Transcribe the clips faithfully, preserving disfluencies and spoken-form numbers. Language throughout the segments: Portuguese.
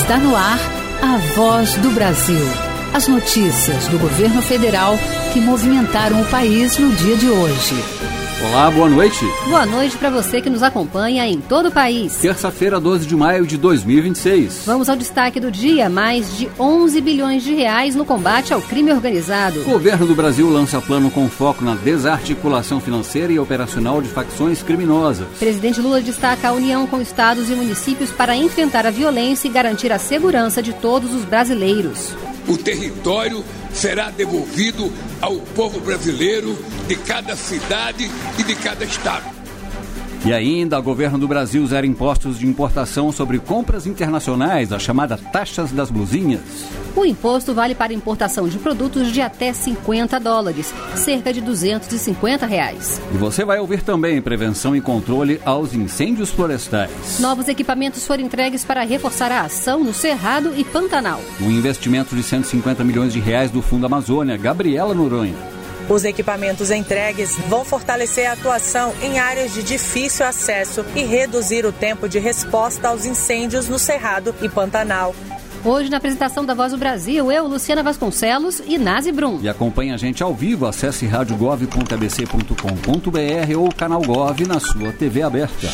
Está no ar a Voz do Brasil. As notícias do governo federal que movimentaram o país no dia de hoje. Olá, boa noite. Boa noite para você que nos acompanha em todo o país. Terça-feira, doze de maio de dois mil e vinte e seis. Vamos ao destaque do dia. Mais de onze bilhões de reais no combate ao crime organizado. O governo do Brasil lança plano com foco na desarticulação financeira e operacional de facções criminosas. Presidente Lula destaca a união com estados e municípios para enfrentar a violência e garantir a segurança de todos os brasileiros. O território será devolvido ao povo brasileiro de cada cidade e de cada estado. E ainda, o governo do Brasil zera impostos de importação sobre compras internacionais, a chamada taxas das blusinhas. O imposto vale para importação de produtos de até cinquenta dólares, cerca de duzentos e cinquenta reais. E você vai ouvir também prevenção e controle aos incêndios florestais. Novos equipamentos foram entregues para reforçar a ação no Cerrado e Pantanal. Um investimento de cento e cinquenta milhões de reais do Fundo Amazônia. Gabriela Noronha. Os equipamentos entregues vão fortalecer a atuação em áreas de difícil acesso e reduzir o tempo de resposta aos incêndios no Cerrado e Pantanal. Hoje, na apresentação da Voz do Brasil, eu, Luciana Vasconcelos e Nazi Brum. E acompanhe a gente ao vivo, acesse rádio gov ponto a b c ponto com ponto b r ou canal Gov na sua T V aberta.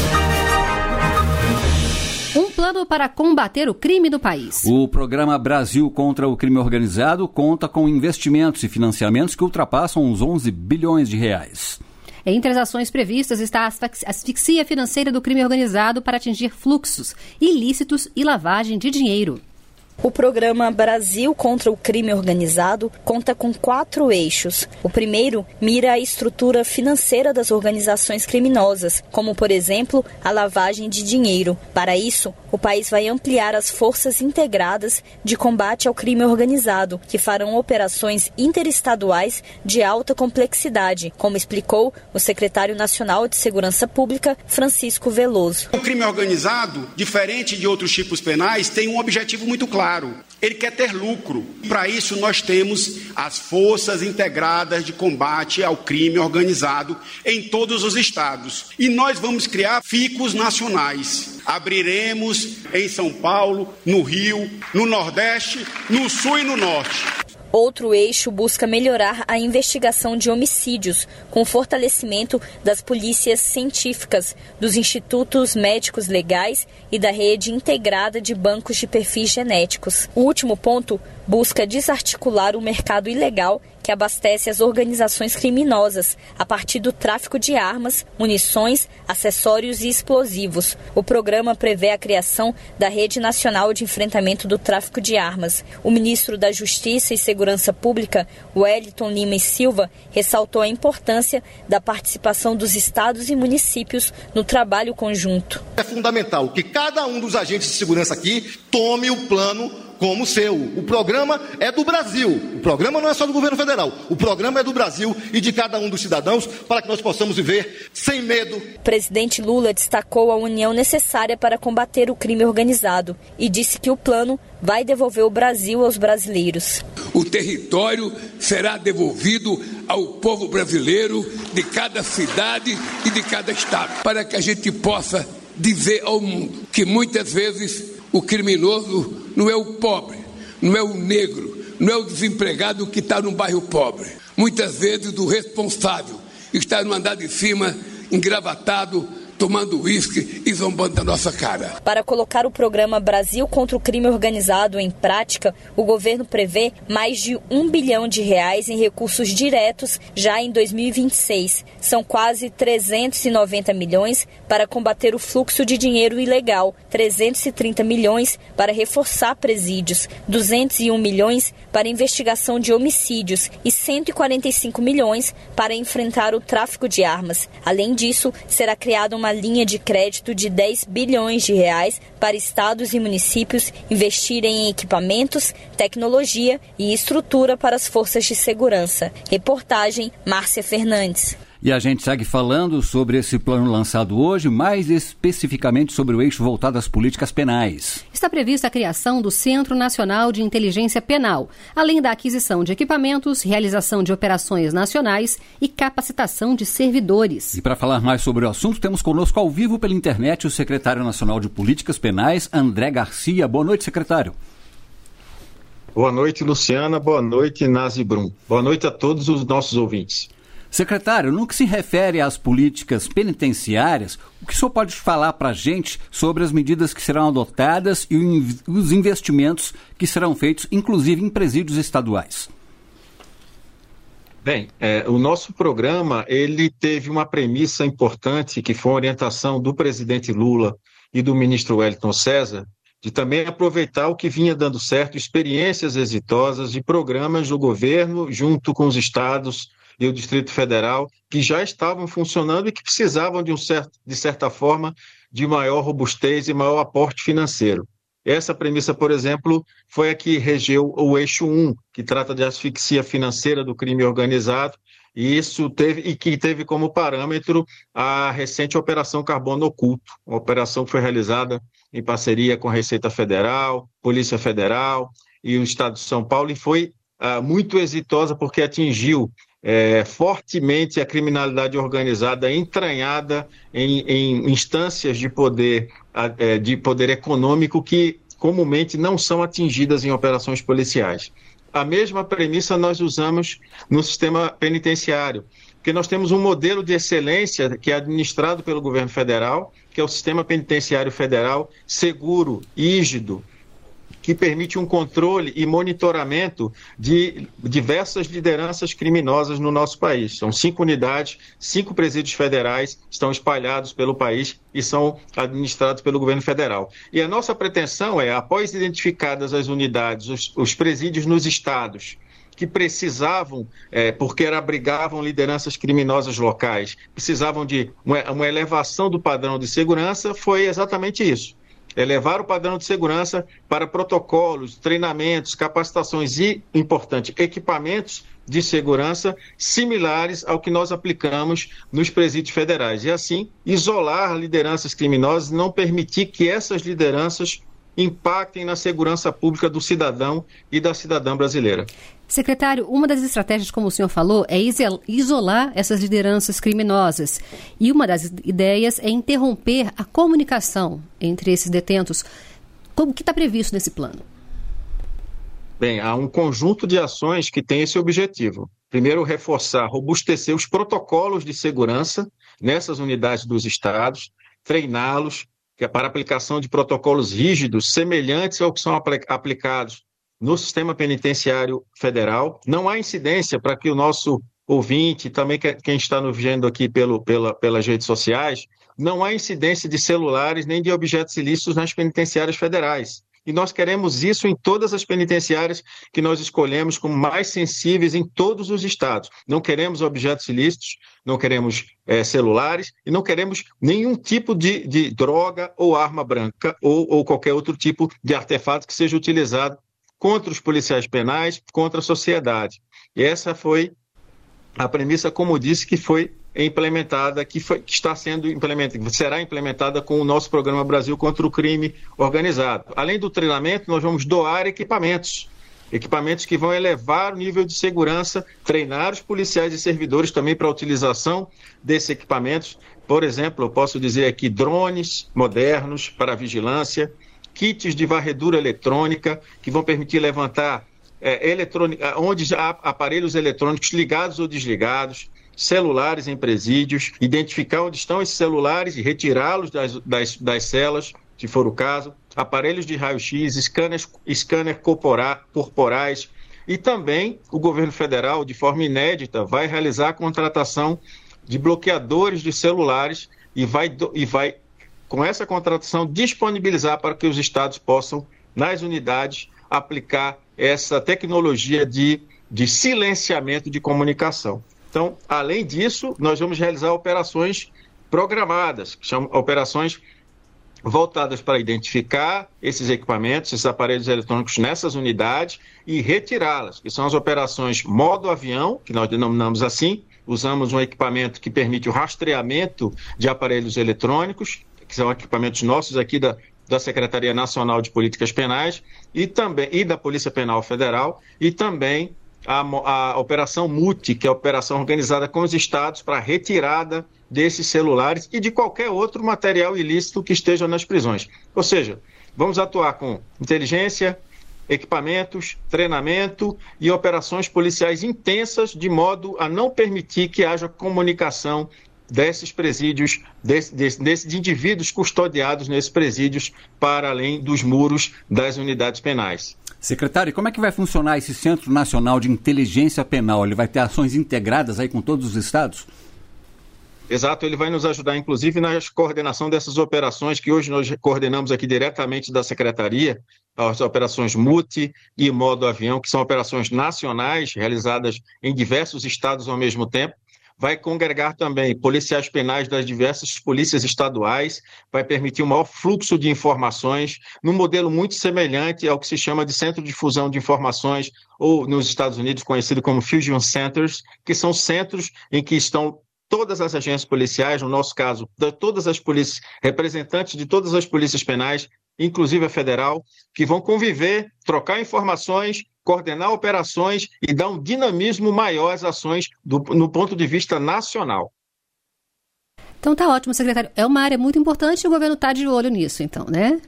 Um plano para combater o crime do país. O programa Brasil contra o Crime Organizado conta com investimentos e financiamentos que ultrapassam os onze bilhões de reais. Entre as ações previstas está a asfixia financeira do crime organizado para atingir fluxos ilícitos e lavagem de dinheiro. O programa Brasil contra o Crime Organizado conta com quatro eixos. O primeiro mira a estrutura financeira das organizações criminosas, como, por exemplo, a lavagem de dinheiro. Para isso, o país vai ampliar as forças integradas de combate ao crime organizado, que farão operações interestaduais de alta complexidade, como explicou o secretário nacional de Segurança Pública, Francisco Veloso. O crime organizado, diferente de outros tipos penais, tem um objetivo muito claro. Ele quer ter lucro. Para isso, nós temos as forças integradas de combate ao crime organizado em todos os estados. E nós vamos criar ficos nacionais. Abriremos em São Paulo, no Rio, no Nordeste, no Sul e no Norte. Outro eixo busca melhorar a investigação de homicídios, com fortalecimento das polícias científicas, dos institutos médicos legais e da rede integrada de bancos de perfis genéticos. O último ponto busca desarticular o mercado ilegal que abastece as organizações criminosas a partir do tráfico de armas, munições, acessórios e explosivos. O programa prevê a criação da Rede Nacional de Enfrentamento do Tráfico de Armas. O ministro da Justiça e Segurança Pública, Wellington Lima e Silva, ressaltou a importância da participação dos estados e municípios no trabalho conjunto. É fundamental que cada um dos agentes de segurança aqui tome o plano como seu. O programa é do Brasil. O programa não é só do governo federal. O programa é do Brasil e de cada um dos cidadãos para que nós possamos viver sem medo. O presidente Lula destacou a união necessária para combater o crime organizado e disse que o plano vai devolver o Brasil aos brasileiros. O território será devolvido ao povo brasileiro de cada cidade e de cada estado, para que a gente possa dizer ao mundo que muitas vezes o criminoso não é o pobre, não é o negro, não é o desempregado que está no bairro pobre. Muitas vezes o responsável está no andar de cima, engravatado, tomando uísque e zombando da nossa cara. Para colocar o programa Brasil contra o Crime Organizado em prática, o governo prevê mais de um bilhão de reais em recursos diretos já em dois mil e vinte e seis. São quase trezentos e noventa milhões para combater o fluxo de dinheiro ilegal, trezentos e trinta milhões para reforçar presídios, duzentos e um milhões para investigação de homicídios e cento e quarenta e cinco milhões para enfrentar o tráfico de armas. Além disso, será criada uma linha de crédito de dez bilhões de reais para estados e municípios investirem em equipamentos, tecnologia e estrutura para as forças de segurança. Reportagem Márcia Fernandes. E a gente segue falando sobre esse plano lançado hoje, mais especificamente sobre o eixo voltado às políticas penais. Está prevista a criação do Centro Nacional de Inteligência Penal, além da aquisição de equipamentos, realização de operações nacionais e capacitação de servidores. E para falar mais sobre o assunto, temos conosco ao vivo pela internet o secretário nacional de Políticas Penais, André Garcia. Boa noite, secretário. Boa noite, Luciana. Boa noite, Nazi Brum. Boa noite a todos os nossos ouvintes. Secretário, no que se refere às políticas penitenciárias, o que o senhor pode falar para a gente sobre as medidas que serão adotadas e os investimentos que serão feitos, inclusive em presídios estaduais? Bem, é, o nosso programa ele teve uma premissa importante, que foi a orientação do presidente Lula e do ministro Wellington César, de também aproveitar o que vinha dando certo, experiências exitosas de programas do governo junto com os estados e o Distrito Federal, que já estavam funcionando e que precisavam, de, um certo, de certa forma, de maior robustez e maior aporte financeiro. Essa premissa, por exemplo, foi a que regeu o eixo um, que trata de asfixia financeira do crime organizado, e isso teve, e que teve como parâmetro a recente Operação Carbono Oculto, uma operação que foi realizada em parceria com a Receita Federal, Polícia Federal e o Estado de São Paulo, e foi ah, muito exitosa porque atingiu É, fortemente a criminalidade organizada entranhada em, em instâncias de poder, é, de poder econômico que comumente não são atingidas em operações policiais. A mesma premissa nós usamos no sistema penitenciário, porque nós temos um modelo de excelência que é administrado pelo governo federal, que é o Sistema Penitenciário Federal seguro, rígido, que permite um controle e monitoramento de diversas lideranças criminosas no nosso país. São cinco unidades, cinco presídios federais, estão espalhados pelo país e são administrados pelo governo federal. E a nossa pretensão é, após identificadas as unidades, os, os presídios nos estados, que precisavam, é, porque abrigavam lideranças criminosas locais, precisavam de uma, uma elevação do padrão de segurança, foi exatamente isso. Elevar o padrão de segurança para protocolos, treinamentos, capacitações e, importante, equipamentos de segurança similares ao que nós aplicamos nos presídios federais. E, assim, isolar lideranças criminosas e não permitir que essas lideranças impactem na segurança pública do cidadão e da cidadã brasileira. Secretário, uma das estratégias, como o senhor falou, é isolar essas lideranças criminosas. E uma das ideias é interromper a comunicação entre esses detentos. O que está previsto nesse plano? Bem, há um conjunto de ações que tem esse objetivo. Primeiro, reforçar, robustecer os protocolos de segurança nessas unidades dos estados, treiná-los, que é para aplicação de protocolos rígidos, semelhantes ao que são apl- aplicados no sistema penitenciário federal. Não há incidência, para que o nosso ouvinte, também quem está nos vendo aqui pelo, pela, pelas redes sociais, não há incidência de celulares nem de objetos ilícitos nas penitenciárias federais. E nós queremos isso em todas as penitenciárias que nós escolhemos como mais sensíveis em todos os estados. Não queremos objetos ilícitos, não queremos é, celulares e não queremos nenhum tipo de, de droga ou arma branca ou, ou qualquer outro tipo de artefato que seja utilizado contra os policiais penais, contra a sociedade. E essa foi a premissa, como disse, que foi implementada, que, foi, que está sendo implementada, será implementada com o nosso programa Brasil contra o Crime Organizado. Além do treinamento, nós vamos doar equipamentos, equipamentos que vão elevar o nível de segurança, treinar os policiais e servidores também para a utilização desses equipamentos. Por exemplo, eu posso dizer aqui drones modernos para vigilância, kits de varredura eletrônica que vão permitir levantar é, eletrônica, onde há aparelhos eletrônicos ligados ou desligados, celulares em presídios, identificar onde estão esses celulares e retirá-los das, das, das celas, se for o caso, aparelhos de raio-x, scanners, scanner corpora, corporais, e também o governo federal, de forma inédita, vai realizar a contratação de bloqueadores de celulares e vai, e vai com essa contratação, disponibilizar para que os estados possam, nas unidades, aplicar essa tecnologia de, de silenciamento de comunicação. Então, além disso, nós vamos realizar operações programadas, que são operações voltadas para identificar esses equipamentos, esses aparelhos eletrônicos nessas unidades e retirá-las, que são as operações modo avião, que nós denominamos assim, usamos um equipamento que permite o rastreamento de aparelhos eletrônicos, que são equipamentos nossos aqui da, da Secretaria Nacional de Políticas Penais e, também, e da Polícia Penal Federal, e também a, a Operação MUTI, que é a operação organizada com os estados para retirada desses celulares e de qualquer outro material ilícito que esteja nas prisões. Ou seja, vamos atuar com inteligência, equipamentos, treinamento e operações policiais intensas, de modo a não permitir que haja comunicação desses presídios, desse, desse, desses indivíduos custodiados nesses presídios para além dos muros das unidades penais. Secretário, como é que vai funcionar esse Centro Nacional de Inteligência Penal? Ele vai ter ações integradas aí com todos os estados? Exato, ele vai nos ajudar, inclusive, na coordenação dessas operações que hoje nós coordenamos aqui diretamente da Secretaria, as operações MUTI e Modo Avião, que são operações nacionais realizadas em diversos estados ao mesmo tempo. Vai congregar também policiais penais das diversas polícias estaduais, vai permitir um maior fluxo de informações, num modelo muito semelhante ao que se chama de Centro de Fusão de Informações, ou nos Estados Unidos conhecido como Fusion Centers, que são centros em que estão todas as agências policiais, no nosso caso, de todas as polícias, representantes de todas as polícias penais, inclusive a federal, que vão conviver, trocar informações, coordenar operações e dar um dinamismo maior às ações do, no ponto de vista nacional. Então tá ótimo, secretário. É uma área muito importante e o governo está de olho nisso, então, né?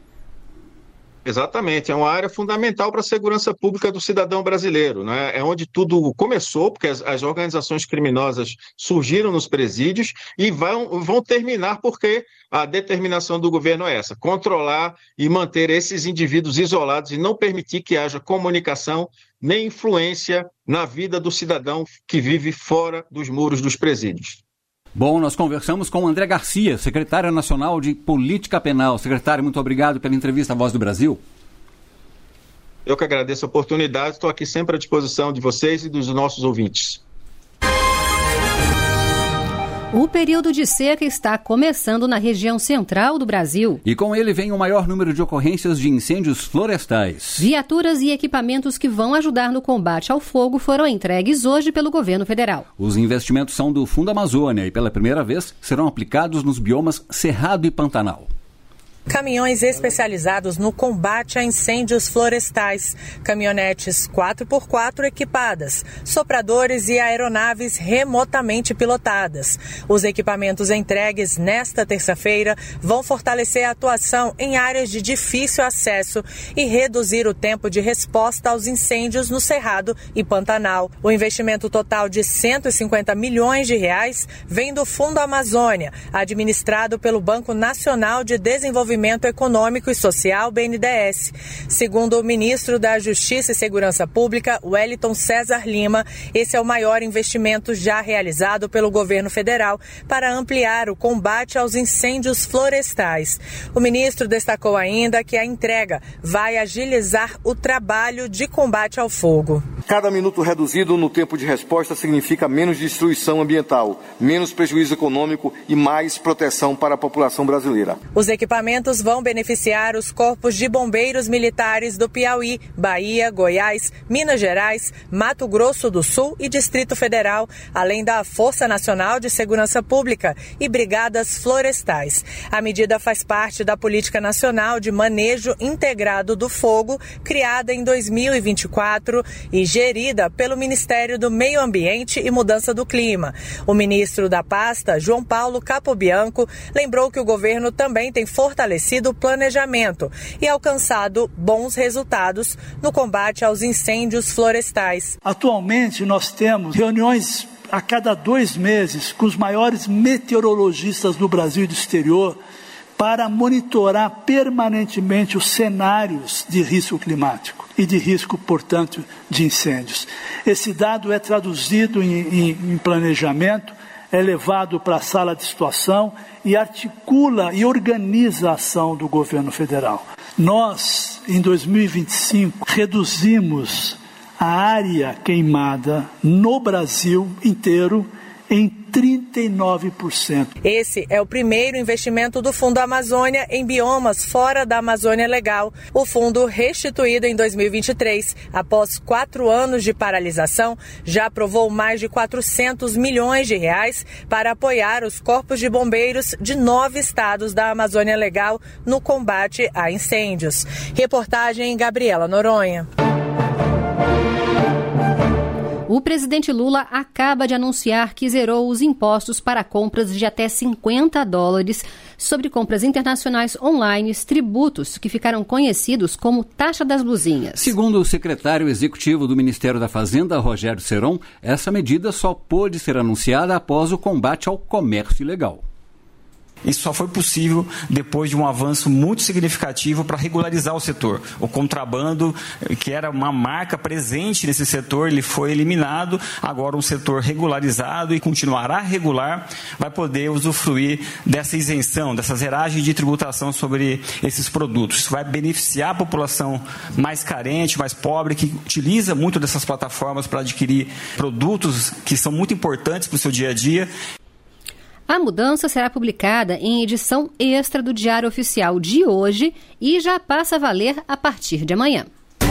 Exatamente, é uma área fundamental para a segurança pública do cidadão brasileiro, né? É onde tudo começou, porque as, as organizações criminosas surgiram nos presídios e vão, vão terminar porque a determinação do governo é essa, controlar e manter esses indivíduos isolados e não permitir que haja comunicação nem influência na vida do cidadão que vive fora dos muros dos presídios. Bom, nós conversamos com o André Garcia, secretário nacional de Política Penal. Secretário, muito obrigado pela entrevista à Voz do Brasil. Eu que agradeço a oportunidade, estou aqui sempre à disposição de vocês e dos nossos ouvintes. O período de seca está começando na região central do Brasil. E com ele vem o maior número de ocorrências de incêndios florestais. Viaturas e equipamentos que vão ajudar no combate ao fogo foram entregues hoje pelo governo federal. Os investimentos são do Fundo Amazônia e pela primeira vez serão aplicados nos biomas Cerrado e Pantanal. Caminhões especializados no combate a incêndios florestais, caminhonetes quatro por quatro equipadas, sopradores e aeronaves remotamente pilotadas. Os equipamentos entregues nesta terça-feira vão fortalecer a atuação em áreas de difícil acesso e reduzir o tempo de resposta aos incêndios no Cerrado e Pantanal. O investimento total de cento e cinquenta milhões de reais vem do Fundo Amazônia, administrado pelo Banco Nacional de Desenvolvimento Econômico e Social, B N D E S. Segundo o ministro da Justiça e Segurança Pública, Wellington César Lima, esse é o maior investimento já realizado pelo governo federal para ampliar o combate aos incêndios florestais. O ministro destacou ainda que a entrega vai agilizar o trabalho de combate ao fogo. Cada minuto reduzido no tempo de resposta significa menos destruição ambiental, menos prejuízo econômico e mais proteção para a população brasileira. Os equipamentos vão beneficiar os corpos de bombeiros militares do Piauí, Bahia, Goiás, Minas Gerais, Mato Grosso do Sul e Distrito Federal, além da Força Nacional de Segurança Pública e brigadas florestais. A medida faz parte da Política Nacional de Manejo Integrado do Fogo, criada em dois mil e vinte e quatro e gerida pelo Ministério do Meio Ambiente e Mudança do Clima. O ministro da pasta, João Paulo Capobianco, lembrou que o governo também tem fortalecido o planejamento e alcançado bons resultados no combate aos incêndios florestais. Atualmente nós temos reuniões a cada dois meses com os maiores meteorologistas do Brasil e do exterior para monitorar permanentemente os cenários de risco climático e de risco, portanto, de incêndios. Esse dado é traduzido em, em, em planejamento, é levado para a sala de situação e articula e organiza a ação do governo federal. Nós, em dois mil e vinte e cinco, reduzimos a área queimada no Brasil inteiro em trinta e nove por cento. Esse é o primeiro investimento do Fundo Amazônia em biomas fora da Amazônia Legal. O fundo, restituído em dois mil e vinte e três, após quatro anos de paralisação, já aprovou mais de quatrocentos milhões de reais para apoiar os corpos de bombeiros de nove estados da Amazônia Legal no combate a incêndios. Reportagem Gabriela Noronha. O presidente Lula acaba de anunciar que zerou os impostos para compras de até cinquenta dólares sobre compras internacionais online, tributos que ficaram conhecidos como taxa das blusinhas. Segundo o secretário executivo do Ministério da Fazenda, Rogério Seron, essa medida só pôde ser anunciada após o combate ao comércio ilegal. Isso só foi possível depois de um avanço muito significativo para regularizar o setor. O contrabando, que era uma marca presente nesse setor, ele foi eliminado. Agora um setor regularizado e continuará regular vai poder usufruir dessa isenção, dessa zeragem de tributação sobre esses produtos. Isso vai beneficiar a população mais carente, mais pobre, que utiliza muito dessas plataformas para adquirir produtos que são muito importantes para o seu dia a dia. A mudança será publicada em edição extra do Diário Oficial de hoje e já passa a valer a partir de amanhã.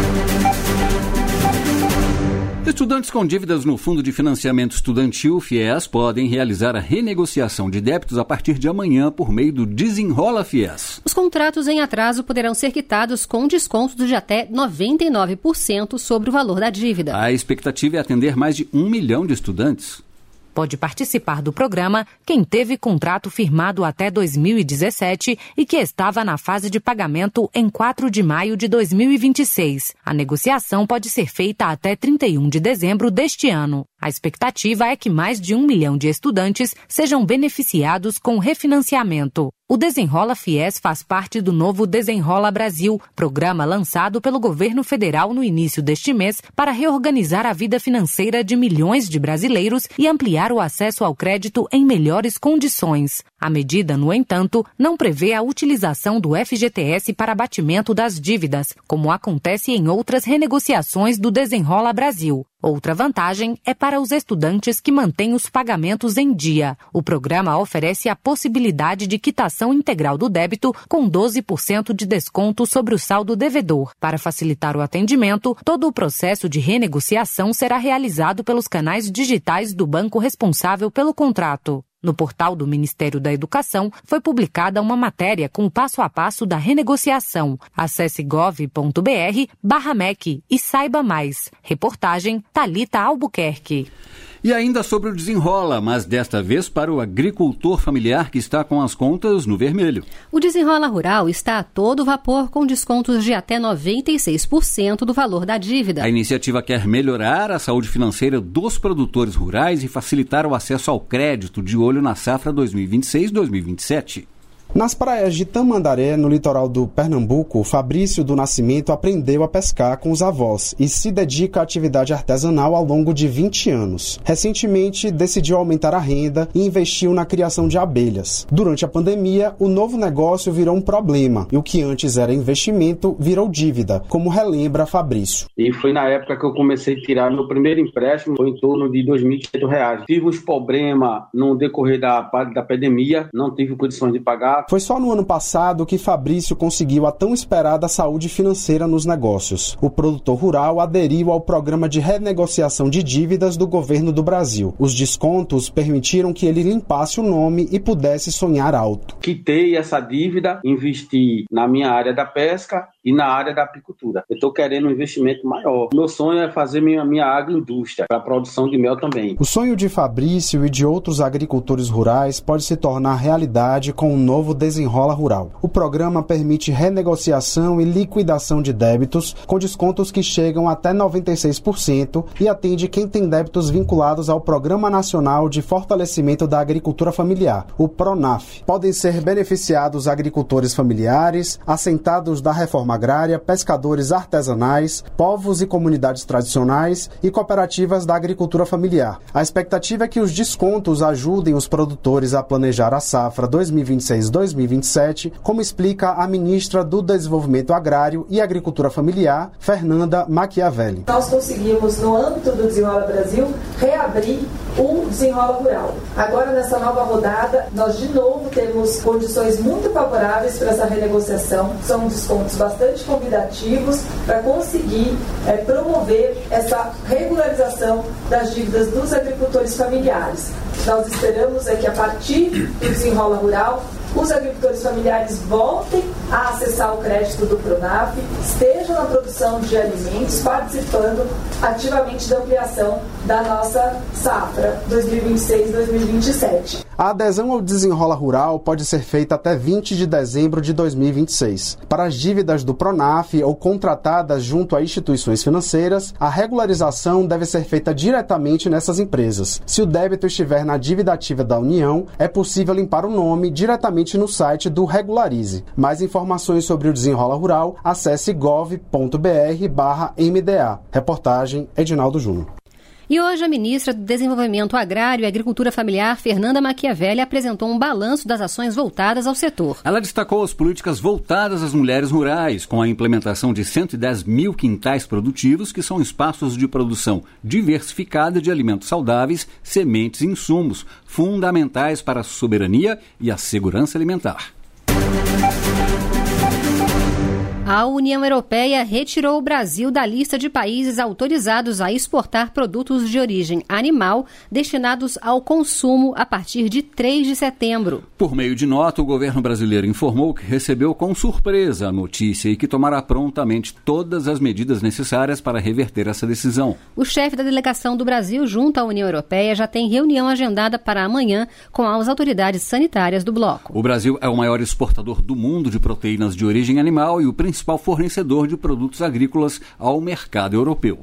Estudantes com dívidas no Fundo de Financiamento Estudantil, FIES, podem realizar a renegociação de débitos a partir de amanhã por meio do Desenrola FIES. Os contratos em atraso poderão ser quitados com descontos de até noventa e nove por cento sobre o valor da dívida. A expectativa é atender mais de um milhão de estudantes. Pode participar do programa quem teve contrato firmado até dois mil e dezessete e que estava na fase de pagamento em quatro de maio de dois mil e vinte e seis. A negociação pode ser feita até trinta e um de dezembro deste ano. A expectativa é que mais de um milhão de estudantes sejam beneficiados com refinanciamento. O Desenrola FIES faz parte do novo Desenrola Brasil, programa lançado pelo governo federal no início deste mês para reorganizar a vida financeira de milhões de brasileiros e ampliar o acesso ao crédito em melhores condições. A medida, no entanto, não prevê a utilização do F G T S para abatimento das dívidas, como acontece em outras renegociações do Desenrola Brasil. Outra vantagem é para os estudantes que mantêm os pagamentos em dia. O programa oferece a possibilidade de quitação integral do débito com doze por cento de desconto sobre o saldo devedor. Para facilitar o atendimento, todo o processo de renegociação será realizado pelos canais digitais do banco responsável pelo contrato. No portal do Ministério da Educação, foi publicada uma matéria com o passo a passo da renegociação. Acesse gov ponto br barra M E C e saiba mais. Reportagem Thalita Albuquerque. E ainda sobre o Desenrola, mas desta vez para o agricultor familiar que está com as contas no vermelho. O Desenrola Rural está a todo vapor com descontos de até noventa e seis por cento do valor da dívida. A iniciativa quer melhorar a saúde financeira dos produtores rurais e facilitar o acesso ao crédito de olho na safra dois mil e vinte e seis dois mil e vinte e sete. Nas praias de Tamandaré, no litoral do Pernambuco, Fabrício do Nascimento aprendeu a pescar com os avós e se dedica à atividade artesanal ao longo de vinte anos. Recentemente, decidiu aumentar a renda e investiu na criação de abelhas. Durante a pandemia, o novo negócio virou um problema e o que antes era investimento virou dívida, como relembra Fabrício. E foi na época que eu comecei a tirar meu primeiro empréstimo, foi em torno de dois mil e quinhentos reais. Tive uns problemas no decorrer da, da pandemia, não tive condições de pagar. Foi só no ano passado que Fabrício conseguiu a tão esperada saúde financeira nos negócios. O produtor rural aderiu ao programa de renegociação de dívidas do governo do Brasil. Os descontos permitiram que ele limpasse o nome e pudesse sonhar alto. Quitei essa dívida, investi na minha área da pesca e na área da apicultura. Eu estou querendo um investimento maior. Meu sonho é fazer minha, minha agroindústria para a produção de mel também. O sonho de Fabrício e de outros agricultores rurais pode se tornar realidade com o novo Desenrola Rural. O programa permite renegociação e liquidação de débitos com descontos que chegam até noventa e seis por cento e atende quem tem débitos vinculados ao Programa Nacional de Fortalecimento da Agricultura Familiar, o PRONAF. Podem ser beneficiados agricultores familiares, assentados da reforma agrária, pescadores artesanais, povos e comunidades tradicionais e cooperativas da agricultura familiar. A expectativa é que os descontos ajudem os produtores a planejar a safra dois mil e vinte e seis dois mil e vinte e sete, como explica a ministra do Desenvolvimento Agrário e Agricultura Familiar, Fernanda Machiavelli. Nós conseguimos, no âmbito do Desenrola Brasil, reabrir o Desenrola Rural. Agora, nessa nova rodada, nós de novo temos condições muito favoráveis para essa renegociação. São descontos bastante convidativos para conseguir é, promover essa regularização das dívidas dos agricultores familiares. Nós esperamos é que a partir do Desenrola Rural, os agricultores familiares voltem a acessar o crédito do Pronaf, estejam na produção de alimentos, participando ativamente da ampliação da nossa safra dois mil e vinte e seis dois mil e vinte e sete. A adesão ao Desenrola Rural pode ser feita até vinte de dezembro de dois mil e vinte e seis. Para as dívidas do Pronaf ou contratadas junto a instituições financeiras, a regularização deve ser feita diretamente nessas empresas. Se o débito estiver na dívida ativa da União, é possível limpar o nome diretamente no site do Regularize. Mais informações sobre o Desenrola Rural, acesse gov ponto br barra M D A. Reportagem Edinaldo Júnior. E hoje a ministra do Desenvolvimento Agrário e Agricultura Familiar, Fernanda Machiavelli, apresentou um balanço das ações voltadas ao setor. Ela destacou as políticas voltadas às mulheres rurais, com a implementação de cento e dez mil quintais produtivos, que são espaços de produção diversificada de alimentos saudáveis, sementes e insumos, fundamentais para a soberania e a segurança alimentar. A União Europeia retirou o Brasil da lista de países autorizados a exportar produtos de origem animal destinados ao consumo a partir de três de setembro. Por meio de nota, o governo brasileiro informou que recebeu com surpresa a notícia e que tomará prontamente todas as medidas necessárias para reverter essa decisão. O chefe da delegação do Brasil junto à União Europeia já tem reunião agendada para amanhã com as autoridades sanitárias do bloco. O Brasil é o maior exportador do mundo de proteínas de origem animal e o principal fornecedor de produtos agrícolas ao mercado europeu.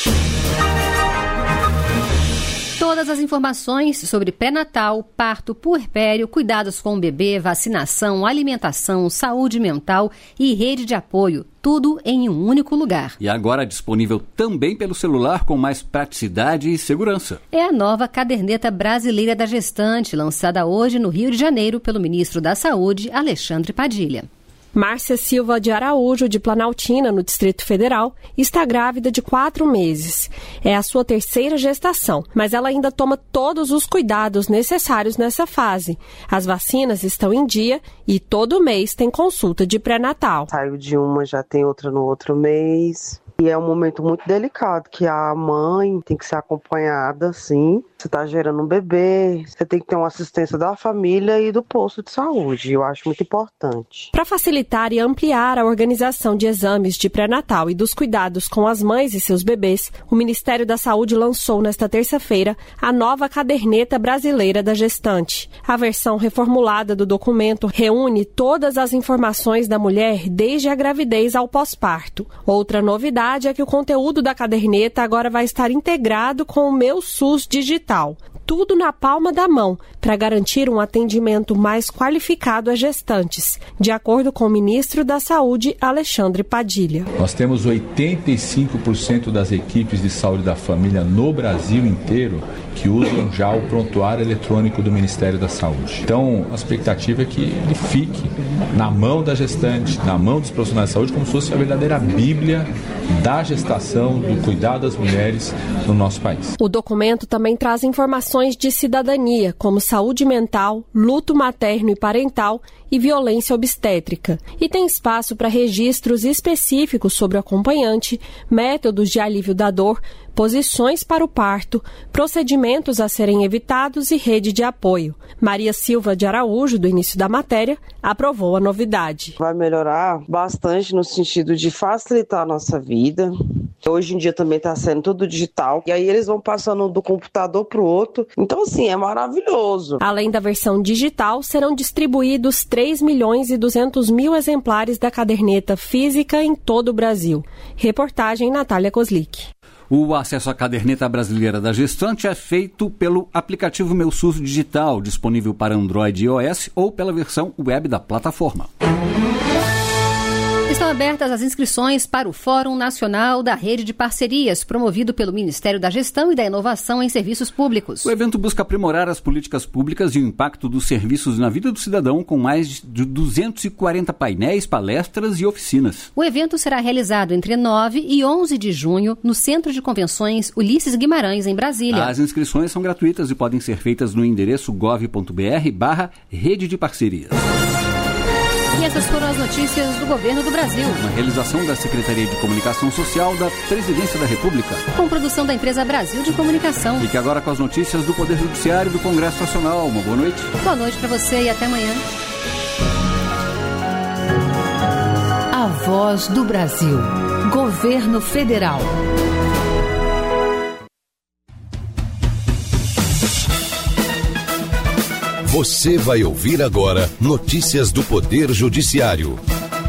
Todas as informações sobre pré-natal, parto, puerpério, cuidados com o bebê, vacinação, alimentação, saúde mental e rede de apoio, tudo em um único lugar. E agora disponível também pelo celular com mais praticidade e segurança. É a nova Caderneta Brasileira da Gestante, lançada hoje no Rio de Janeiro pelo ministro da Saúde, Alexandre Padilha. Márcia Silva de Araújo, de Planaltina, no Distrito Federal, está grávida de quatro meses. É a sua terceira gestação, mas ela ainda toma todos os cuidados necessários nessa fase. As vacinas estão em dia e todo mês tem consulta de pré-natal. Saiu de uma, já tem outra no outro mês. E é um momento muito delicado, que a mãe tem que ser acompanhada, sim. Você está gerando um bebê, você tem que ter uma assistência da família e do posto de saúde. Eu acho muito importante. Para facilitar e ampliar a organização de exames de pré-natal e dos cuidados com as mães e seus bebês, o Ministério da Saúde lançou nesta terça-feira a nova Caderneta Brasileira da Gestante. A versão reformulada do documento reúne todas as informações da mulher desde a gravidez ao pós-parto. Outra novidade é que o conteúdo da caderneta agora vai estar integrado com o Meu SUS digital. Tudo na palma da mão, para garantir um atendimento mais qualificado às gestantes, de acordo com o ministro da Saúde, Alexandre Padilha. Nós temos oitenta e cinco por cento das equipes de saúde da família no Brasil inteiro que usam já o prontuário eletrônico do Ministério da Saúde. Então, a expectativa é que ele fique na mão da gestante, na mão dos profissionais de saúde, como se fosse a verdadeira bíblia da gestação, do cuidado das mulheres no nosso país. O documento também traz informações de cidadania, como saúde mental, luto materno e parental e violência obstétrica. E tem espaço para registros específicos sobre o acompanhante, métodos de alívio da dor, posições para o parto, procedimentos a serem evitados e rede de apoio. Maria Silva de Araújo, do início da matéria, aprovou a novidade. Vai melhorar bastante no sentido de facilitar a nossa vida. Hoje em dia também está sendo tudo digital. E aí eles vão passando do computador para o outro. Então, assim, é maravilhoso. Além da versão digital, serão distribuídos três milhões e duzentos mil exemplares da caderneta física em todo o Brasil. Reportagem Natália Kozlik. O acesso à Caderneta Brasileira da Gestante é feito pelo aplicativo Meu SUS Digital, disponível para Android e iOS, ou pela versão web da plataforma. Estão abertas as inscrições para o Fórum Nacional da Rede de Parcerias, promovido pelo Ministério da Gestão e da Inovação em Serviços Públicos. O evento busca aprimorar as políticas públicas e o impacto dos serviços na vida do cidadão, com mais de duzentos e quarenta painéis, palestras e oficinas. O evento será realizado entre nove e onze de junho no Centro de Convenções Ulisses Guimarães, em Brasília. As inscrições são gratuitas e podem ser feitas no endereço gov.br barra Rede de Parcerias. E essas foram as notícias do Governo do Brasil. Uma realização da Secretaria de Comunicação Social da Presidência da República. Com produção da empresa Brasil de Comunicação. Fique agora com as notícias do Poder Judiciário e do Congresso Nacional. Uma boa noite. Boa noite para você e até amanhã. A Voz do Brasil. Governo Federal. Você vai ouvir agora notícias do Poder Judiciário.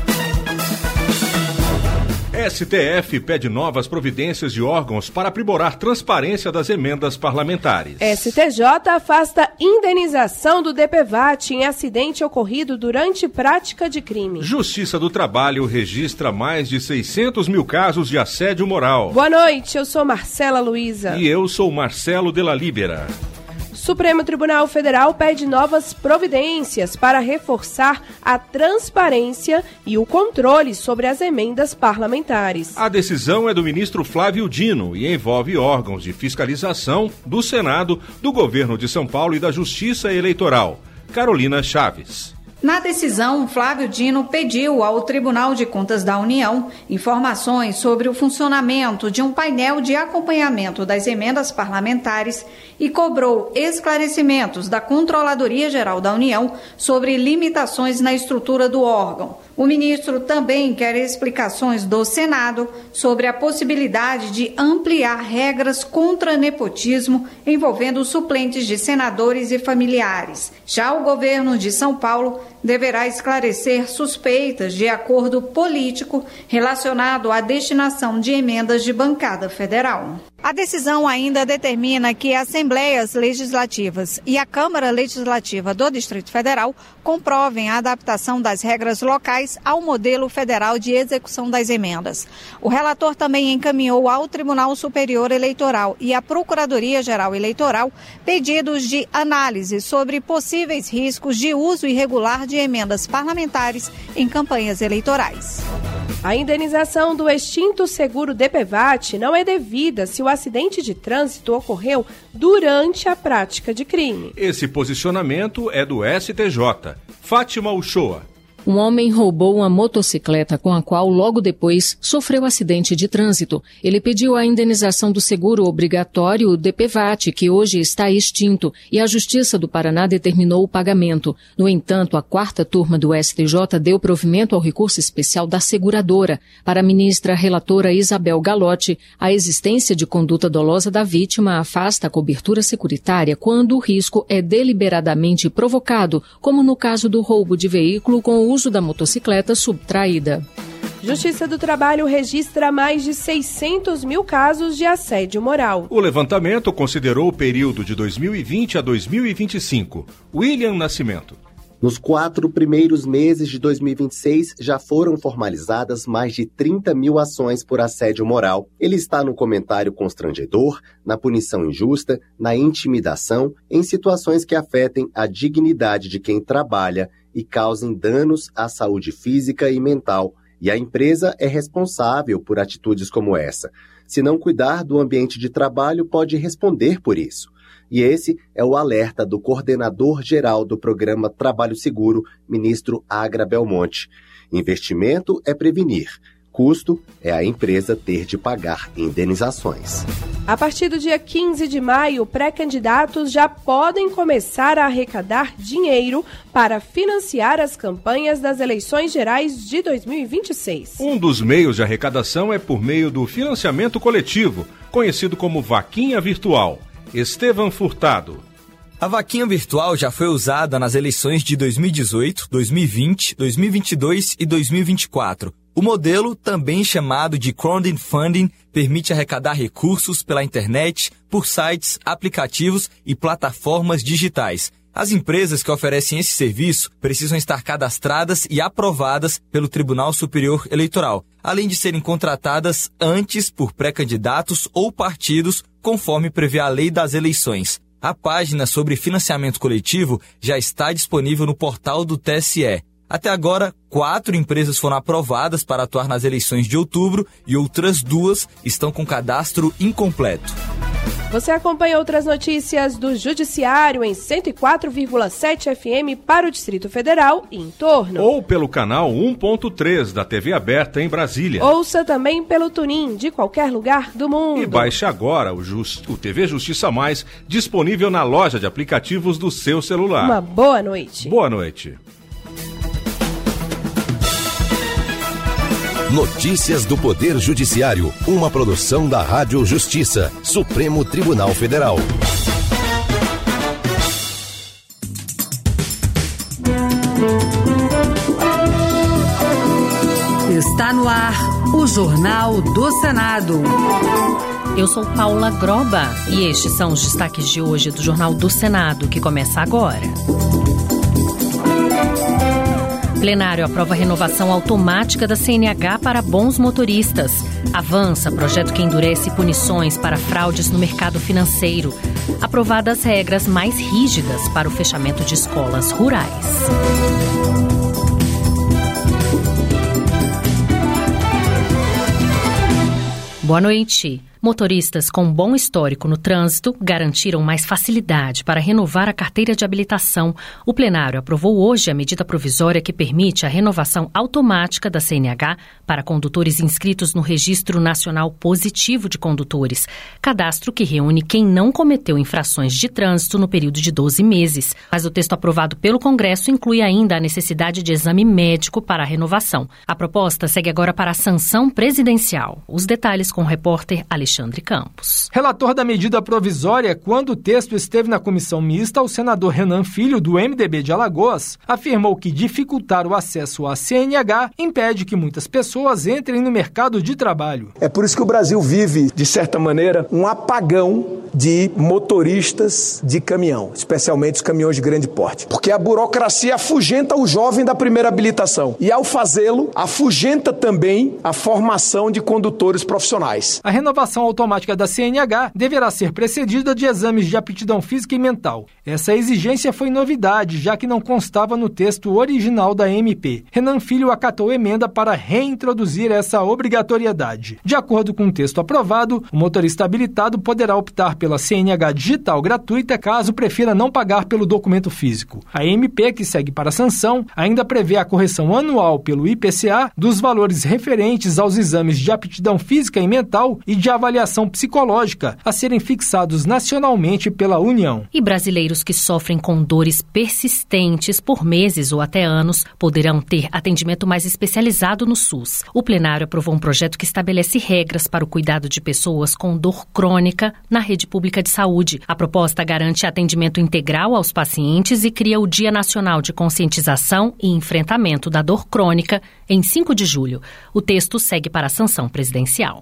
S T F pede novas providências de órgãos para aprimorar transparência das emendas parlamentares. S T J afasta indenização do D P V A T em acidente ocorrido durante prática de crime. Justiça do Trabalho registra mais de seiscentos mil casos de assédio moral. Boa noite, eu sou Marcela Luiza. E eu sou Marcelo de la Libera. Supremo Tribunal Federal pede novas providências para reforçar a transparência e o controle sobre as emendas parlamentares. A decisão é do ministro Flávio Dino e envolve órgãos de fiscalização do Senado, do Governo de São Paulo e da Justiça Eleitoral. Carolina Chaves. Na decisão, Flávio Dino pediu ao Tribunal de Contas da União informações sobre o funcionamento de um painel de acompanhamento das emendas parlamentares e cobrou esclarecimentos da Controladoria Geral da União sobre limitações na estrutura do órgão. O ministro também quer explicações do Senado sobre a possibilidade de ampliar regras contra nepotismo envolvendo suplentes de senadores e familiares. Já o governo de São Paulo deverá esclarecer suspeitas de acordo político relacionado à destinação de emendas de bancada federal. A decisão ainda determina que Assembleias Legislativas e a Câmara Legislativa do Distrito Federal comprovem a adaptação das regras locais ao modelo federal de execução das emendas. O relator também encaminhou ao Tribunal Superior Eleitoral e à Procuradoria-Geral Eleitoral pedidos de análise sobre possíveis riscos de uso irregular de emendas parlamentares em campanhas eleitorais. A indenização do extinto seguro D P V A T não é devida se o acidente de trânsito ocorreu durante a prática de crime. Esse posicionamento é do S T J. Fátima Uchoa. Um homem roubou uma motocicleta com a qual, logo depois, sofreu acidente de trânsito. Ele pediu a indenização do seguro obrigatório D P V A T, que hoje está extinto, e a Justiça do Paraná determinou o pagamento. No entanto, a quarta turma do S T J deu provimento ao recurso especial da seguradora. Para a ministra relatora Isabel Galotti, a existência de conduta dolosa da vítima afasta a cobertura securitária quando o risco é deliberadamente provocado, como no caso do roubo de veículo com o uso da motocicleta subtraída. Justiça do Trabalho registra mais de seiscentos mil casos de assédio moral. O levantamento considerou o período de dois mil e vinte a dois mil e vinte e cinco. William Nascimento. Nos quatro primeiros meses de dois mil e vinte e seis, já foram formalizadas mais de trinta mil ações por assédio moral. Ele está no comentário constrangedor, na punição injusta, na intimidação, em situações que afetem a dignidade de quem trabalha e causem danos à saúde física e mental. E a empresa é responsável por atitudes como essa. Se não cuidar do ambiente de trabalho, pode responder por isso. E esse é o alerta do coordenador-geral do programa Trabalho Seguro, ministro Agra Belmonte. Investimento é prevenir. Custo é a empresa ter de pagar indenizações. A partir do dia quinze de maio, pré-candidatos já podem começar a arrecadar dinheiro para financiar as campanhas das eleições gerais de dois mil e vinte e seis. Um dos meios de arrecadação é por meio do financiamento coletivo, conhecido como Vaquinha Virtual. Estevam Furtado. A vaquinha virtual já foi usada nas eleições de dois mil e dezoito, dois mil e vinte, dois mil e vinte e dois e dois mil e vinte e quatro. O modelo, também chamado de crowdfunding, permite arrecadar recursos pela internet, por sites, aplicativos e plataformas digitais. As empresas que oferecem esse serviço precisam estar cadastradas e aprovadas pelo Tribunal Superior Eleitoral, além de serem contratadas antes por pré-candidatos ou partidos, conforme prevê a Lei das Eleições. A página sobre financiamento coletivo já está disponível no portal do T S E. Até agora, quatro empresas foram aprovadas para atuar nas eleições de outubro e outras duas estão com cadastro incompleto. Você acompanha outras notícias do Judiciário em cento e quatro vírgula sete F M para o Distrito Federal e em torno. Ou pelo canal um ponto três da T V aberta em Brasília. Ouça também pelo TuneIn de qualquer lugar do mundo. E baixe agora o, Just, o T V Justiça Mais, disponível na loja de aplicativos do seu celular. Uma boa noite. Boa noite. Notícias do Poder Judiciário, uma produção da Rádio Justiça, Supremo Tribunal Federal. Está no ar o Jornal do Senado. Eu sou Paula Groba e estes são os destaques de hoje do Jornal do Senado, que começa agora. Plenário aprova a renovação automática da C N H para bons motoristas. Avança projeto que endurece punições para fraudes no mercado financeiro. Aprovadas regras mais rígidas para o fechamento de escolas rurais. Boa noite. Motoristas com bom histórico no trânsito garantiram mais facilidade para renovar a carteira de habilitação. O plenário aprovou hoje a medida provisória que permite a renovação automática da C N H para condutores inscritos no Registro Nacional Positivo de Condutores, cadastro que reúne quem não cometeu infrações de trânsito no período de doze meses. Mas o texto aprovado pelo Congresso inclui ainda a necessidade de exame médico para a renovação. A proposta segue agora para a sanção presidencial. Os detalhes com o repórter Alexandre Alexandre Campos. Relator da medida provisória, quando o texto esteve na comissão mista, o senador Renan Filho, do M D B de Alagoas, afirmou que dificultar o acesso à C N H impede que muitas pessoas entrem no mercado de trabalho. É por isso que o Brasil vive, de certa maneira, um apagão de motoristas de caminhão, especialmente os caminhões de grande porte. Porque a burocracia afugenta o jovem da primeira habilitação e, ao fazê-lo, afugenta também a formação de condutores profissionais. A renovação automática da C N H deverá ser precedida de exames de aptidão física e mental. Essa exigência foi novidade, já que não constava no texto original da M P. Renan Filho acatou emenda para reintroduzir essa obrigatoriedade. De acordo com o texto aprovado, o motorista habilitado poderá optar pela C N H digital gratuita caso prefira não pagar pelo documento físico. A M P, que segue para a sanção, ainda prevê a correção anual pelo I P C A dos valores referentes aos exames de aptidão física e mental e de avaliação psicológica a serem fixados nacionalmente pela União. E brasileiros que sofrem com dores persistentes por meses ou até anos poderão ter atendimento mais especializado no SUS. O plenário aprovou um projeto que estabelece regras para o cuidado de pessoas com dor crônica na rede pública de saúde. A proposta garante atendimento integral aos pacientes e cria o Dia Nacional de Conscientização e Enfrentamento da Dor Crônica em cinco de julho. O texto segue para a sanção presidencial.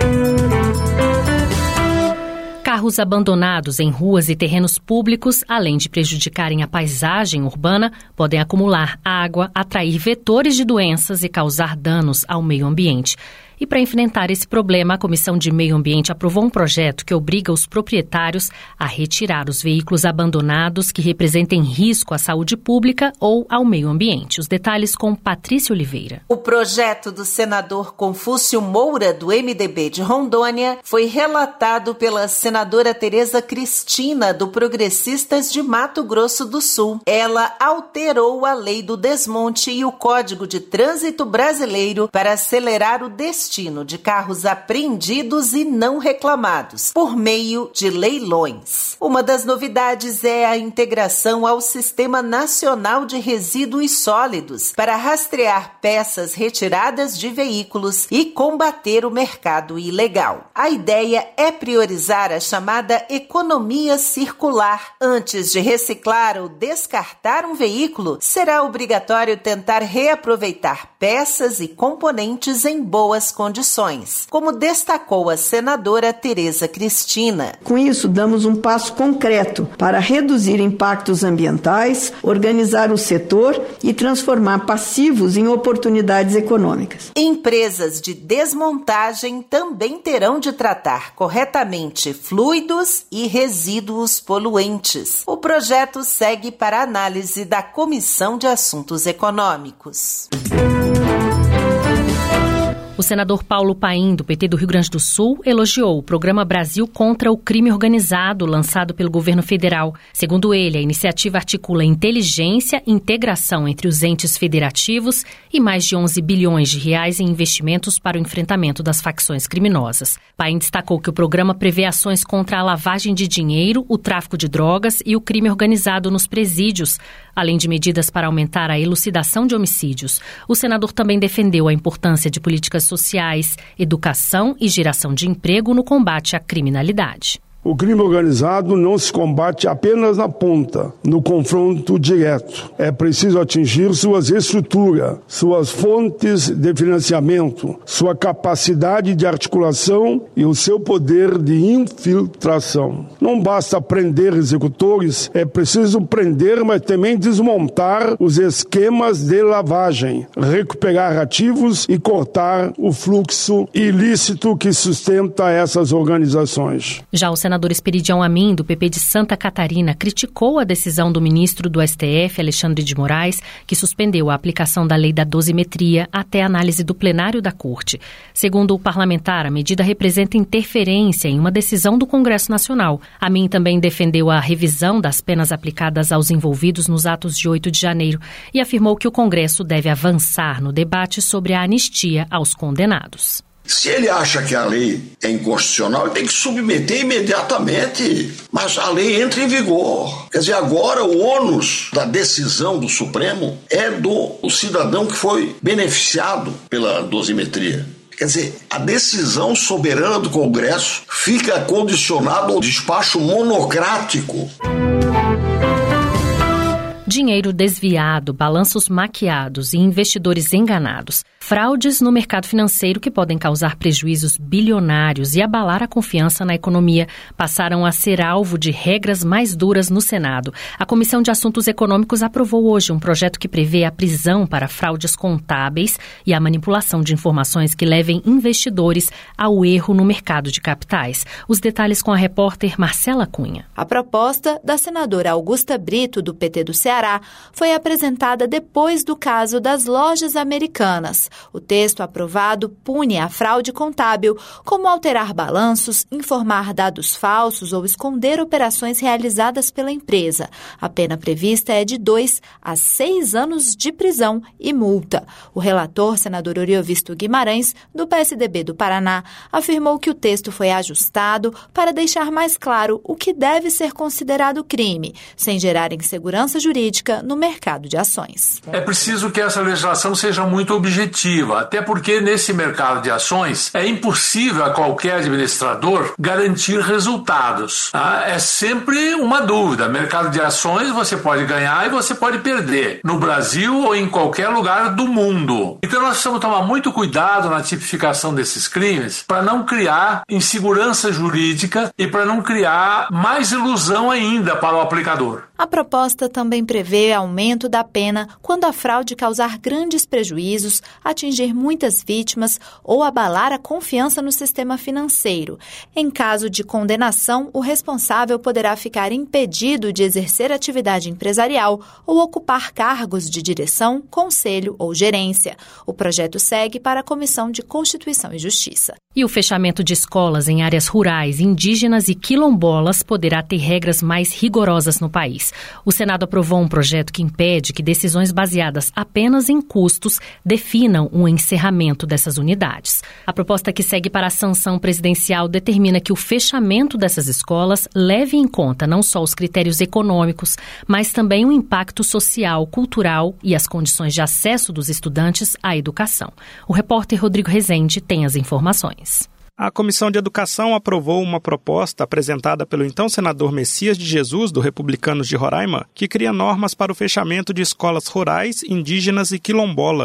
Carros abandonados em ruas e terrenos públicos, além de prejudicarem a paisagem urbana, podem acumular água, atrair vetores de doenças e causar danos ao meio ambiente. E para enfrentar esse problema, a Comissão de Meio Ambiente aprovou um projeto que obriga os proprietários a retirar os veículos abandonados que representem risco à saúde pública ou ao meio ambiente. Os detalhes com Patrícia Oliveira. O projeto do senador Confúcio Moura, do M D B de Rondônia, foi relatado pela senadora Tereza Cristina, do Progressistas de Mato Grosso do Sul. Ela alterou a lei do desmonte e o Código de Trânsito Brasileiro para acelerar o destino destino de carros apreendidos e não reclamados, por meio de leilões. Uma das novidades é a integração ao Sistema Nacional de Resíduos Sólidos para rastrear peças retiradas de veículos e combater o mercado ilegal. A ideia é priorizar a chamada economia circular. Antes de reciclar ou descartar um veículo, será obrigatório tentar reaproveitar peças e componentes em boas condições, como destacou a senadora Tereza Cristina. Com isso, damos um passo concreto para reduzir impactos ambientais, organizar o setor e transformar passivos em oportunidades econômicas. Empresas de desmontagem também terão de tratar corretamente fluidos e resíduos poluentes. O projeto segue para análise da Comissão de Assuntos Econômicos. O senador Paulo Paim, do P T do Rio Grande do Sul, elogiou o programa Brasil contra o Crime Organizado, lançado pelo governo federal. Segundo ele, a iniciativa articula inteligência e integração entre os entes federativos e mais de onze bilhões de reais em investimentos para o enfrentamento das facções criminosas. Paim destacou que o programa prevê ações contra a lavagem de dinheiro, o tráfico de drogas e o crime organizado nos presídios, além de medidas para aumentar a elucidação de homicídios. O senador também defendeu a importância de políticas sociais, educação e geração de emprego no combate à criminalidade. O crime organizado não se combate apenas na ponta, no confronto direto. É preciso atingir suas estruturas, suas fontes de financiamento, sua capacidade de articulação e o seu poder de infiltração. Não basta prender executores, é preciso prender, mas também desmontar os esquemas de lavagem, recuperar ativos e cortar o fluxo ilícito que sustenta essas organizações. Já o senador O senador Esperidião Amin, do P P de Santa Catarina, criticou a decisão do ministro do S T F, Alexandre de Moraes, que suspendeu a aplicação da lei da dosimetria até a análise do plenário da Corte. Segundo o parlamentar, a medida representa interferência em uma decisão do Congresso Nacional. Amin também defendeu a revisão das penas aplicadas aos envolvidos nos atos de oito de janeiro e afirmou que o Congresso deve avançar no debate sobre a anistia aos condenados. Se ele acha que a lei é inconstitucional, ele tem que submeter imediatamente. Mas a lei entra em vigor. Quer dizer, agora o ônus da decisão do Supremo é do cidadão que foi beneficiado pela dosimetria. Quer dizer, a decisão soberana do Congresso fica condicionada ao despacho monocrático. Dinheiro desviado, balanços maquiados e investidores enganados. Fraudes no mercado financeiro que podem causar prejuízos bilionários e abalar a confiança na economia passaram a ser alvo de regras mais duras no Senado. A Comissão de Assuntos Econômicos aprovou hoje um projeto que prevê a prisão para fraudes contábeis e a manipulação de informações que levem investidores ao erro no mercado de capitais. Os detalhes com a repórter Marcela Cunha. A proposta da senadora Augusta Brito, do P T do Ceará, foi apresentada depois do caso das lojas americanas. O texto aprovado pune a fraude contábil, como alterar balanços, informar dados falsos ou esconder operações realizadas pela empresa. A pena prevista é de dois a seis anos de prisão e multa. O relator, senador Oriovisto Guimarães, do P S D B do Paraná, afirmou que o texto foi ajustado para deixar mais claro o que deve ser considerado crime, sem gerar insegurança jurídica no mercado de ações. É preciso que essa legislação seja muito objetiva, até porque nesse mercado de ações é impossível a qualquer administrador garantir resultados. Tá? É sempre uma dúvida. Mercado de ações você pode ganhar e você pode perder, no Brasil ou em qualquer lugar do mundo. Então nós precisamos tomar muito cuidado na tipificação desses crimes para não criar insegurança jurídica e para não criar mais ilusão ainda para o aplicador. A proposta também prevê aumento da pena quando a fraude causar grandes prejuízos, atingir muitas vítimas ou abalar a confiança no sistema financeiro. Em caso de condenação, o responsável poderá ficar impedido de exercer atividade empresarial ou ocupar cargos de direção, conselho ou gerência. O projeto segue para a Comissão de Constituição e Justiça. E o fechamento de escolas em áreas rurais, indígenas e quilombolas poderá ter regras mais rigorosas no país. O Senado aprovou um projeto que impede que decisões baseadas apenas em custos definam o encerramento dessas unidades. A proposta que segue para a sanção presidencial determina que o fechamento dessas escolas leve em conta não só os critérios econômicos, mas também o impacto social, cultural e as condições de acesso dos estudantes à educação. O repórter Rodrigo Rezende tem as informações. A Comissão de Educação aprovou uma proposta apresentada pelo então senador Messias de Jesus, do Republicanos de Roraima, que cria normas para o fechamento de escolas rurais, indígenas e quilombolas. A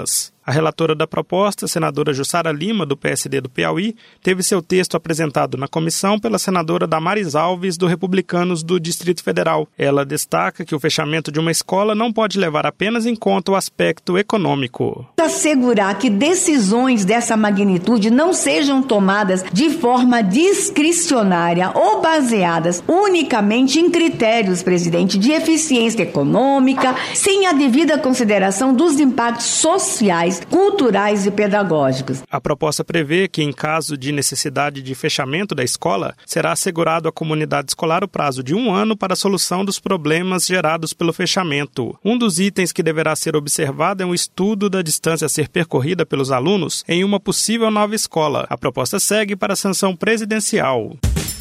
A relatora da proposta, a senadora Jussara Lima, do P S D do Piauí, teve seu texto apresentado na comissão pela senadora Damares Alves, do Republicanos do Distrito Federal. Ela destaca que o fechamento de uma escola não pode levar apenas em conta o aspecto econômico. Assegurar que decisões dessa magnitude não sejam tomadas de forma discricionária ou baseadas unicamente em critérios, presidente, de eficiência econômica, sem a devida consideração dos impactos sociais, culturais e pedagógicos. A proposta prevê que, em caso de necessidade de fechamento da escola, será assegurado à comunidade escolar o prazo de um ano para a solução dos problemas gerados pelo fechamento. Um dos itens que deverá ser observado é um estudo da distância a ser percorrida pelos alunos em uma possível nova escola. A proposta segue para a sanção presidencial.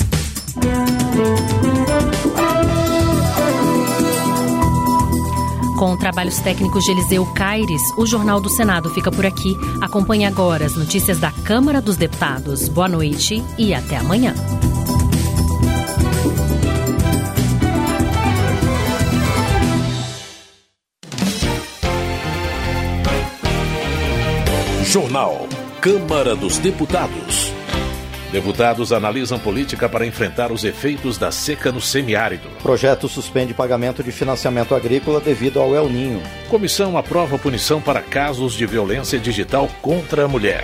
Com trabalhos técnicos de Eliseu Caires, o Jornal do Senado fica por aqui. Acompanhe agora as notícias da Câmara dos Deputados. Boa noite e até amanhã. Jornal Câmara dos Deputados. Deputados analisam política para enfrentar os efeitos da seca no semiárido. Projeto suspende pagamento de financiamento agrícola devido ao El Ninho. Comissão aprova punição para casos de violência digital contra a mulher.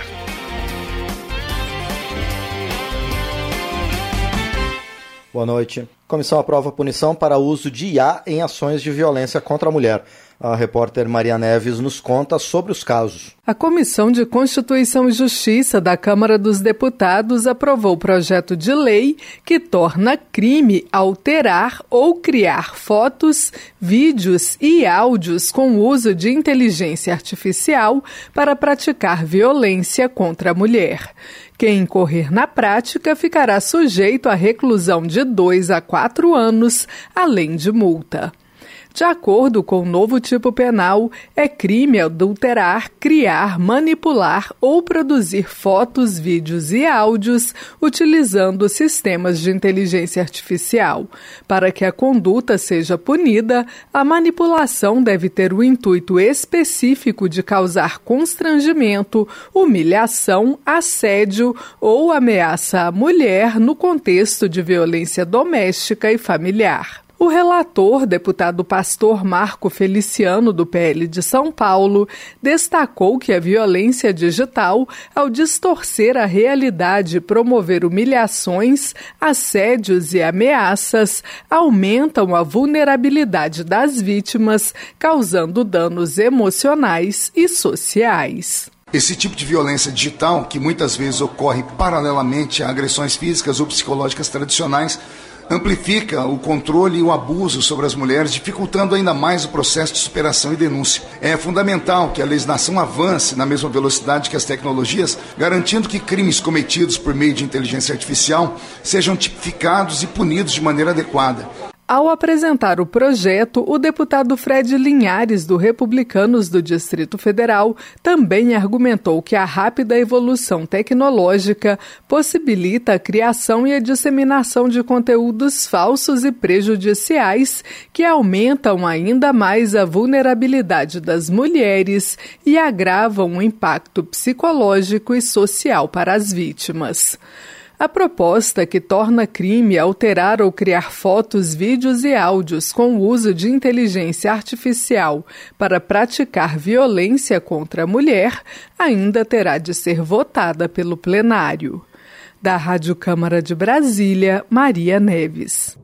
Boa noite. Comissão aprova punição para uso de I A em ações de violência contra a mulher. A repórter Maria Neves nos conta sobre os casos. A Comissão de Constituição e Justiça da Câmara dos Deputados aprovou o projeto de lei que torna crime alterar ou criar fotos, vídeos e áudios com uso de inteligência artificial para praticar violência contra a mulher. Quem incorrer na prática ficará sujeito à reclusão de dois a quatro anos, além de multa. De acordo com o novo tipo penal, é crime adulterar, criar, manipular ou produzir fotos, vídeos e áudios utilizando sistemas de inteligência artificial. Para que a conduta seja punida, a manipulação deve ter o intuito específico de causar constrangimento, humilhação, assédio ou ameaça à mulher no contexto de violência doméstica e familiar. O relator, deputado pastor Marco Feliciano, do P L de São Paulo, destacou que a violência digital, ao distorcer a realidade e promover humilhações, assédios e ameaças, aumentam a vulnerabilidade das vítimas, causando danos emocionais e sociais. Esse tipo de violência digital, que muitas vezes ocorre paralelamente a agressões físicas ou psicológicas tradicionais, amplifica o controle e o abuso sobre as mulheres, dificultando ainda mais o processo de superação e denúncia. É fundamental que a legislação avance na mesma velocidade que as tecnologias, garantindo que crimes cometidos por meio de inteligência artificial sejam tipificados e punidos de maneira adequada. Ao apresentar o projeto, o deputado Fred Linhares, do Republicanos do Distrito Federal, também argumentou que a rápida evolução tecnológica possibilita a criação e a disseminação de conteúdos falsos e prejudiciais que aumentam ainda mais a vulnerabilidade das mulheres e agravam o impacto psicológico e social para as vítimas. A proposta que torna crime alterar ou criar fotos, vídeos e áudios com o uso de inteligência artificial para praticar violência contra a mulher ainda terá de ser votada pelo plenário. Da Rádio Câmara de Brasília, Maria Neves.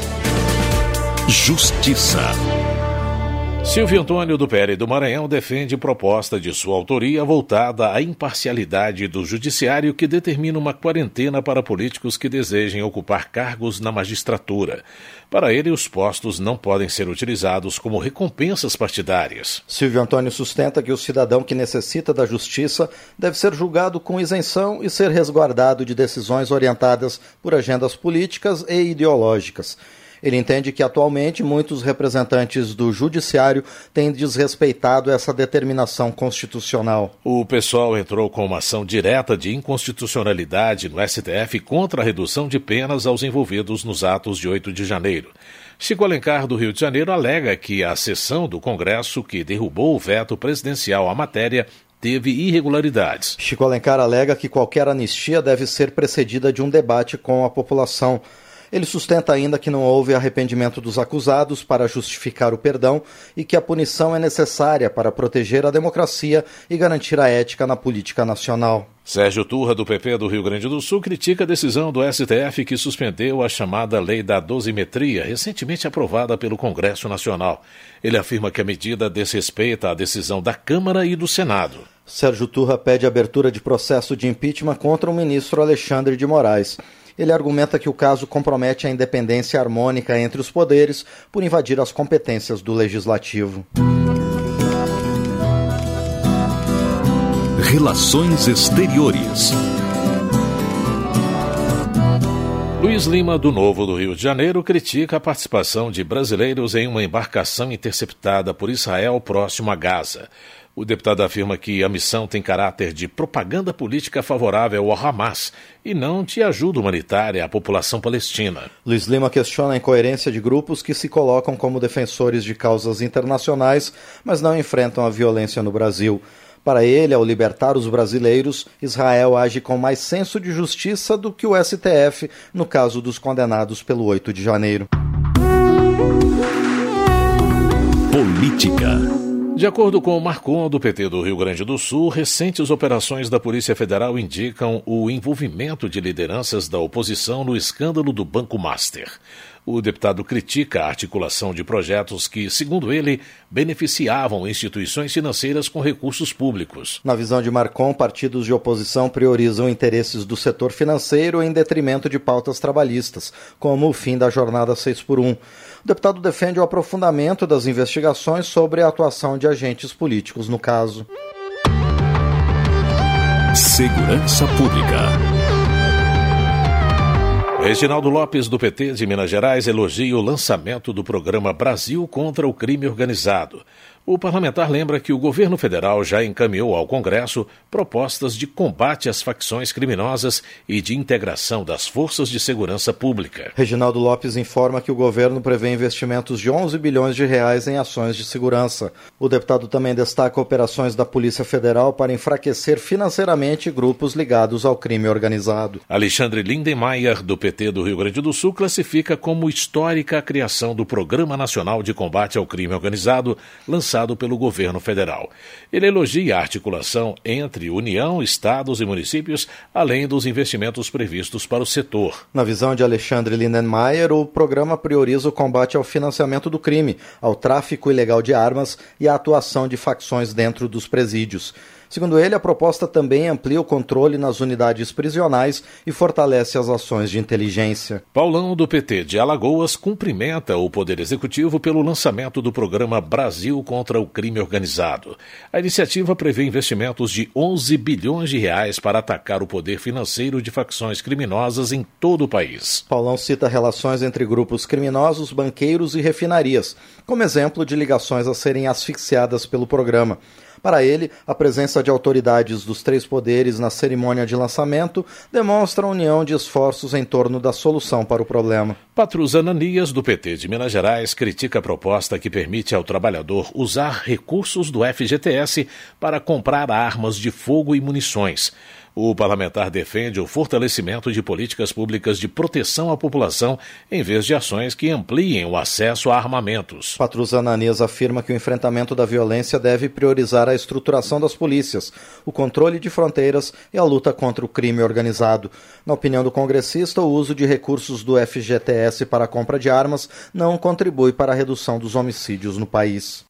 Justiça. Silvio Antônio, do P L do Maranhão, defende proposta de sua autoria voltada à imparcialidade do judiciário que determina uma quarentena para políticos que desejem ocupar cargos na magistratura. Para ele, os postos não podem ser utilizados como recompensas partidárias. Silvio Antônio sustenta que o cidadão que necessita da justiça deve ser julgado com isenção e ser resguardado de decisões orientadas por agendas políticas e ideológicas. Ele entende que, atualmente, muitos representantes do judiciário têm desrespeitado essa determinação constitucional. O PSOL entrou com uma ação direta de inconstitucionalidade no S T F contra a redução de penas aos envolvidos nos atos de oito de janeiro. Chico Alencar, do Rio de Janeiro, alega que a sessão do Congresso que derrubou o veto presidencial à matéria teve irregularidades. Chico Alencar alega que qualquer anistia deve ser precedida de um debate com a população. Ele sustenta ainda que não houve arrependimento dos acusados para justificar o perdão e que a punição é necessária para proteger a democracia e garantir a ética na política nacional. Sérgio Turra, do P P do Rio Grande do Sul, critica a decisão do S T F que suspendeu a chamada Lei da Dosimetria, recentemente aprovada pelo Congresso Nacional. Ele afirma que a medida desrespeita a decisão da Câmara e do Senado. Sérgio Turra pede abertura de processo de impeachment contra o ministro Alexandre de Moraes. Ele argumenta que o caso compromete a independência harmônica entre os poderes por invadir as competências do Legislativo. Relações Exteriores. Luiz Lima, do Novo do Rio de Janeiro, critica a participação de brasileiros em uma embarcação interceptada por Israel próximo a Gaza. O deputado afirma que a missão tem caráter de propaganda política favorável ao Hamas e não de ajuda humanitária à população palestina. Luiz Lima questiona a incoerência de grupos que se colocam como defensores de causas internacionais, mas não enfrentam a violência no Brasil. Para ele, ao libertar os brasileiros, Israel age com mais senso de justiça do que o S T F no caso dos condenados pelo oito de janeiro. Política. De acordo com o Marcon, do P T do Rio Grande do Sul, recentes operações da Polícia Federal indicam o envolvimento de lideranças da oposição no escândalo do Banco Master. O deputado critica a articulação de projetos que, segundo ele, beneficiavam instituições financeiras com recursos públicos. Na visão de Marcon, partidos de oposição priorizam interesses do setor financeiro em detrimento de pautas trabalhistas, como o fim da jornada seis por um. O deputado defende o aprofundamento das investigações sobre a atuação de agentes políticos no caso. Segurança Pública. Reginaldo Lopes, do P T de Minas Gerais, elogia o lançamento do programa Brasil contra o Crime Organizado. O parlamentar lembra que o governo federal já encaminhou ao Congresso propostas de combate às facções criminosas e de integração das forças de segurança pública. Reginaldo Lopes informa que o governo prevê investimentos de onze bilhões de reais em ações de segurança. O deputado também destaca operações da Polícia Federal para enfraquecer financeiramente grupos ligados ao crime organizado. Alexandre Lindenmayer, do P T do Rio Grande do Sul, classifica como histórica a criação do Programa Nacional de Combate ao Crime Organizado, lançado pelo governo federal. Ele elogia a articulação entre União, estados e municípios, além dos investimentos previstos para o setor. Na visão de Alexandre Lindenmayer, o programa prioriza o combate ao financiamento do crime, ao tráfico ilegal de armas e à atuação de facções dentro dos presídios. Segundo ele, a proposta também amplia o controle nas unidades prisionais e fortalece as ações de inteligência. Paulão, do P T de Alagoas, cumprimenta o Poder Executivo pelo lançamento do programa Brasil contra o Crime Organizado. A iniciativa prevê investimentos de onze bilhões de reais para atacar o poder financeiro de facções criminosas em todo o país. Paulão cita relações entre grupos criminosos, banqueiros e refinarias, como exemplo de ligações a serem asfixiadas pelo programa. Para ele, a presença de autoridades dos três poderes na cerimônia de lançamento demonstra a união de esforços em torno da solução para o problema. Patrus Ananias, do P T de Minas Gerais, critica a proposta que permite ao trabalhador usar recursos do F G T S para comprar armas de fogo e munições. O parlamentar defende o fortalecimento de políticas públicas de proteção à população, em vez de ações que ampliem o acesso a armamentos. Patrus Ananias afirma que o enfrentamento da violência deve priorizar a estruturação das polícias, o controle de fronteiras e a luta contra o crime organizado. Na opinião do congressista, o uso de recursos do F G T S para a compra de armas não contribui para a redução dos homicídios no país.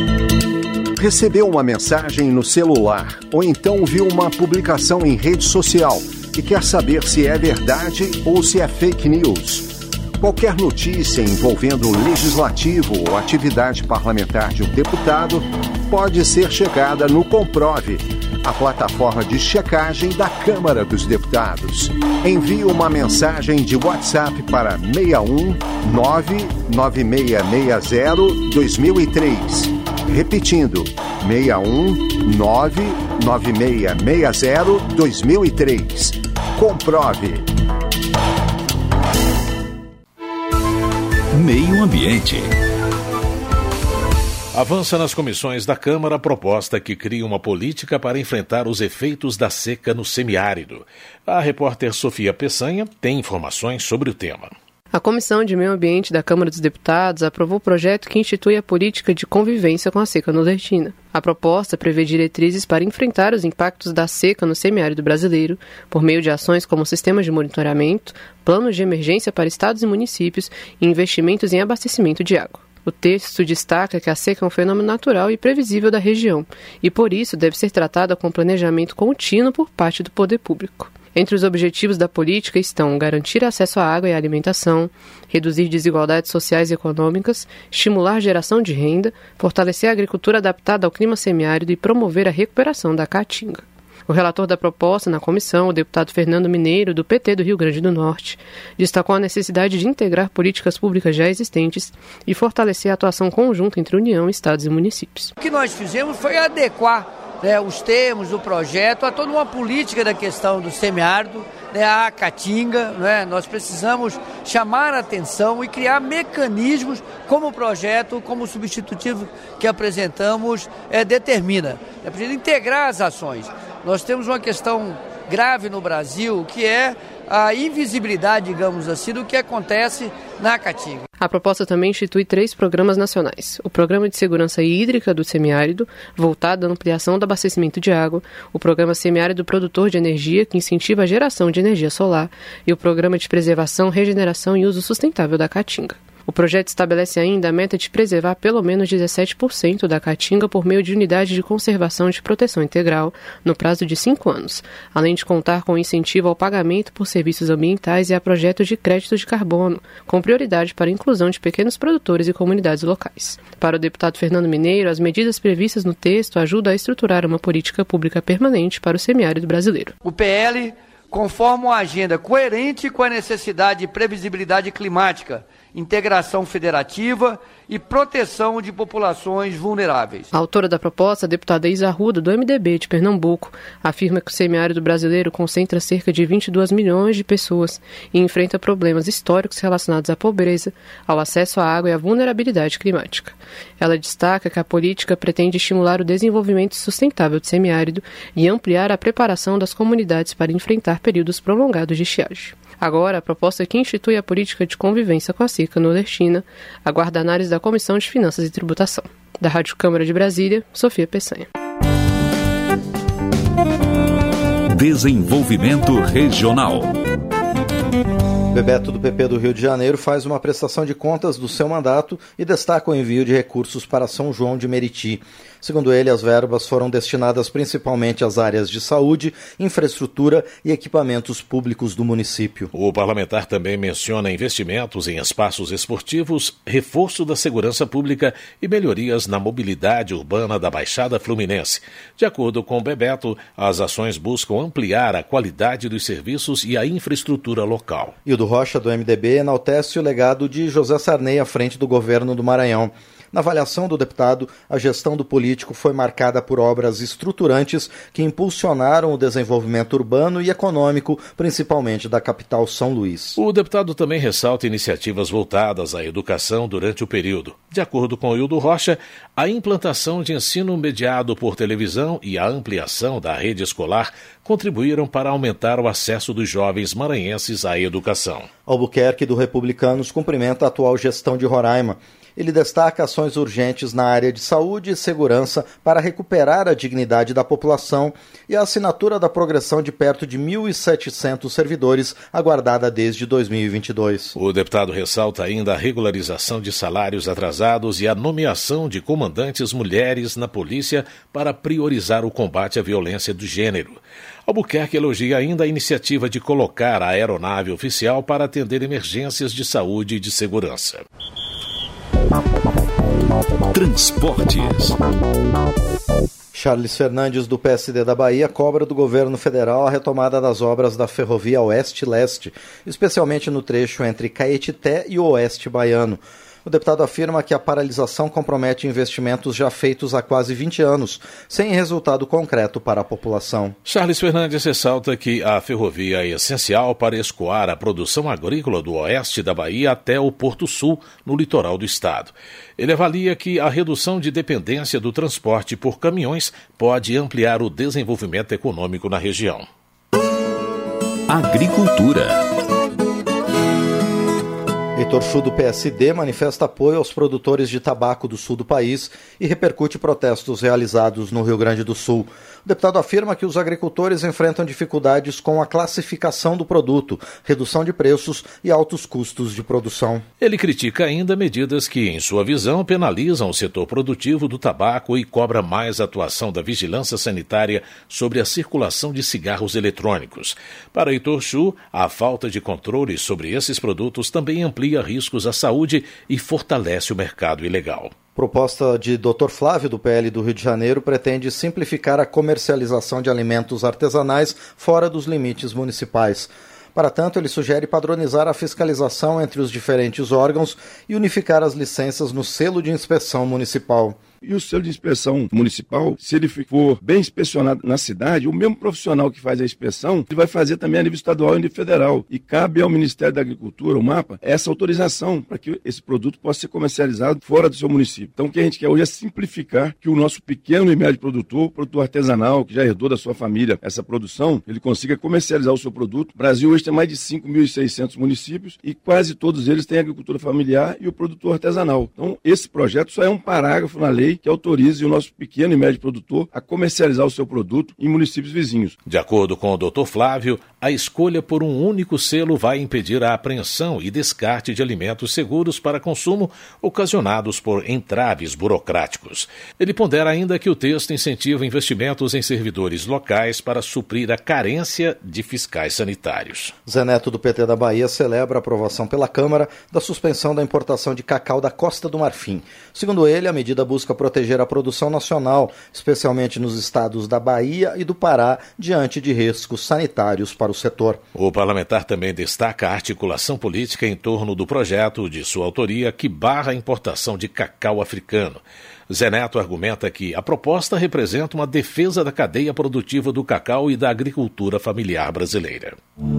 Recebeu uma mensagem no celular ou então viu uma publicação em rede social e quer saber se é verdade ou se é fake news. Qualquer notícia envolvendo o legislativo ou atividade parlamentar de um deputado pode ser checada no Comprove, a plataforma de checagem da Câmara dos Deputados. Envie uma mensagem de WhatsApp para seis um nove nove seis seis zero dois mil e três. Repetindo, seis um nove nove seis seis zero dois mil e três. Comprove. Meio Ambiente. Avança nas comissões da Câmara a proposta que cria uma política para enfrentar os efeitos da seca no semiárido. A repórter Sofia Peçanha tem informações sobre o tema. A Comissão de Meio Ambiente da Câmara dos Deputados aprovou o projeto que institui a política de convivência com a seca nordestina. A proposta prevê diretrizes para enfrentar os impactos da seca no semiárido brasileiro, por meio de ações como sistemas de monitoramento, planos de emergência para estados e municípios e investimentos em abastecimento de água. O texto destaca que a seca é um fenômeno natural e previsível da região, e por isso deve ser tratada com planejamento contínuo por parte do poder público. Entre os objetivos da política estão garantir acesso à água e à alimentação, reduzir desigualdades sociais e econômicas, estimular a geração de renda, fortalecer a agricultura adaptada ao clima semiárido e promover a recuperação da caatinga. O relator da proposta na comissão, o deputado Fernando Mineiro, do P T do Rio Grande do Norte, destacou a necessidade de integrar políticas públicas já existentes e fortalecer a atuação conjunta entre União, estados e municípios. O que nós fizemos foi adequar, né, os termos do projeto a toda uma política da questão do semiárido, né, a caatinga, né, nós precisamos chamar a atenção e criar mecanismos como o projeto, como o substitutivo que apresentamos é, determina. É preciso integrar as ações. Nós temos uma questão grave no Brasil, que é a invisibilidade, digamos assim, do que acontece na caatinga. A proposta também institui três programas nacionais. O Programa de Segurança Hídrica do Semiárido, voltado à ampliação do abastecimento de água, o Programa Semiárido Produtor de Energia, que incentiva a geração de energia solar, e o Programa de Preservação, Regeneração e Uso Sustentável da Caatinga. O projeto estabelece ainda a meta de preservar pelo menos dezessete por cento da caatinga por meio de unidade de conservação de proteção integral no prazo de cinco anos, além de contar com incentivo ao pagamento por serviços ambientais e a projetos de crédito de carbono, com prioridade para a inclusão de pequenos produtores e comunidades locais. Para o deputado Fernando Mineiro, as medidas previstas no texto ajudam a estruturar uma política pública permanente para o semiárido brasileiro. O P L conforma uma agenda coerente com a necessidade de previsibilidade climática, integração federativa e proteção de populações vulneráveis. A autora da proposta, a deputada Isa Arruda, do M D B de Pernambuco, afirma que o semiárido brasileiro concentra cerca de vinte e dois milhões de pessoas e enfrenta problemas históricos relacionados à pobreza, ao acesso à água e à vulnerabilidade climática. Ela destaca que a política pretende estimular o desenvolvimento sustentável do semiárido e ampliar a preparação das comunidades para enfrentar períodos prolongados de estiagem. Agora, a proposta que institui a política de convivência com a seca nordestina aguarda a análise da Comissão de Finanças e Tributação. Da Rádio Câmara de Brasília, Sofia Peçanha. Desenvolvimento Regional. Bebeto, do P P do Rio de Janeiro, faz uma prestação de contas do seu mandato e destaca o envio de recursos para São João de Meriti. Segundo ele, as verbas foram destinadas principalmente às áreas de saúde, infraestrutura e equipamentos públicos do município. O parlamentar também menciona investimentos em espaços esportivos, reforço da segurança pública e melhorias na mobilidade urbana da Baixada Fluminense. De acordo com Bebeto, as ações buscam ampliar a qualidade dos serviços e a infraestrutura local. E o do Rocha, do M D B, enaltece o legado de José Sarney à frente do governo do Maranhão. Na avaliação do deputado, a gestão do político foi marcada por obras estruturantes que impulsionaram o desenvolvimento urbano e econômico, principalmente da capital São Luís. O deputado também ressalta iniciativas voltadas à educação durante o período. De acordo com Hildo Rocha, a implantação de ensino mediado por televisão e a ampliação da rede escolar contribuíram para aumentar o acesso dos jovens maranhenses à educação. Albuquerque, do Republicanos, cumprimenta a atual gestão de Roraima. Ele destaca ações urgentes na área de saúde e segurança para recuperar a dignidade da população e a assinatura da progressão de perto de mil e setecentos servidores, aguardada desde dois mil e vinte e dois. O deputado ressalta ainda a regularização de salários atrasados e a nomeação de comandantes mulheres na polícia para priorizar o combate à violência do gênero. Albuquerque elogia ainda a iniciativa de colocar a aeronave oficial para atender emergências de saúde e de segurança. Transportes. Charles Fernandes, do P S D da Bahia, cobra do governo federal a retomada das obras da ferrovia Oeste-Leste, especialmente no trecho entre Caetité e o Oeste Baiano. O deputado afirma que a paralisação compromete investimentos já feitos há quase vinte anos, sem resultado concreto para a população. Charles Fernandes ressalta que a ferrovia é essencial para escoar a produção agrícola do oeste da Bahia até o Porto Sul, no litoral do estado. Ele avalia que a redução de dependência do transporte por caminhões pode ampliar o desenvolvimento econômico na região. Agricultura. Heitor Chu, do P S D, manifesta apoio aos produtores de tabaco do sul do país e repercute protestos realizados no Rio Grande do Sul. O deputado afirma que os agricultores enfrentam dificuldades com a classificação do produto, redução de preços e altos custos de produção. Ele critica ainda medidas que, em sua visão, penalizam o setor produtivo do tabaco e cobra mais atuação da vigilância sanitária sobre a circulação de cigarros eletrônicos. Para Heitor Chu, a falta de controle sobre esses produtos também amplia riscos à saúde e fortalece o mercado ilegal. Proposta de doutor Flávio, do P L do Rio de Janeiro, pretende simplificar a comercialização de alimentos artesanais fora dos limites municipais. Para tanto, ele sugere padronizar a fiscalização entre os diferentes órgãos e unificar as licenças no selo de inspeção municipal. E o selo de inspeção municipal, se ele for bem inspecionado na cidade, o mesmo profissional que faz a inspeção, ele vai fazer também a nível estadual e a nível federal. E cabe ao Ministério da Agricultura, o MAPA, essa autorização para que esse produto possa ser comercializado fora do seu município. Então o que a gente quer hoje é simplificar que o nosso pequeno e médio produtor, produtor artesanal, que já herdou da sua família essa produção, ele consiga comercializar o seu produto. O Brasil hoje tem mais de cinco mil e seiscentos municípios e quase todos eles têm agricultura familiar e o produtor artesanal. Então esse projeto só é um parágrafo na lei que autorize o nosso pequeno e médio produtor a comercializar o seu produto em municípios vizinhos. De acordo com o doutor Flávio, a escolha por um único selo vai impedir a apreensão e descarte de alimentos seguros para consumo ocasionados por entraves burocráticos. Ele pondera ainda que o texto incentiva investimentos em servidores locais para suprir a carência de fiscais sanitários. Zé Neto, do P T da Bahia, celebra a aprovação pela Câmara da suspensão da importação de cacau da Costa do Marfim. Segundo ele, a medida busca proteger a produção nacional, especialmente nos estados da Bahia e do Pará, diante de riscos sanitários para o setor. O parlamentar também destaca a articulação política em torno do projeto de sua autoria que barra a importação de cacau africano. Zé Neto argumenta que a proposta representa uma defesa da cadeia produtiva do cacau e da agricultura familiar brasileira.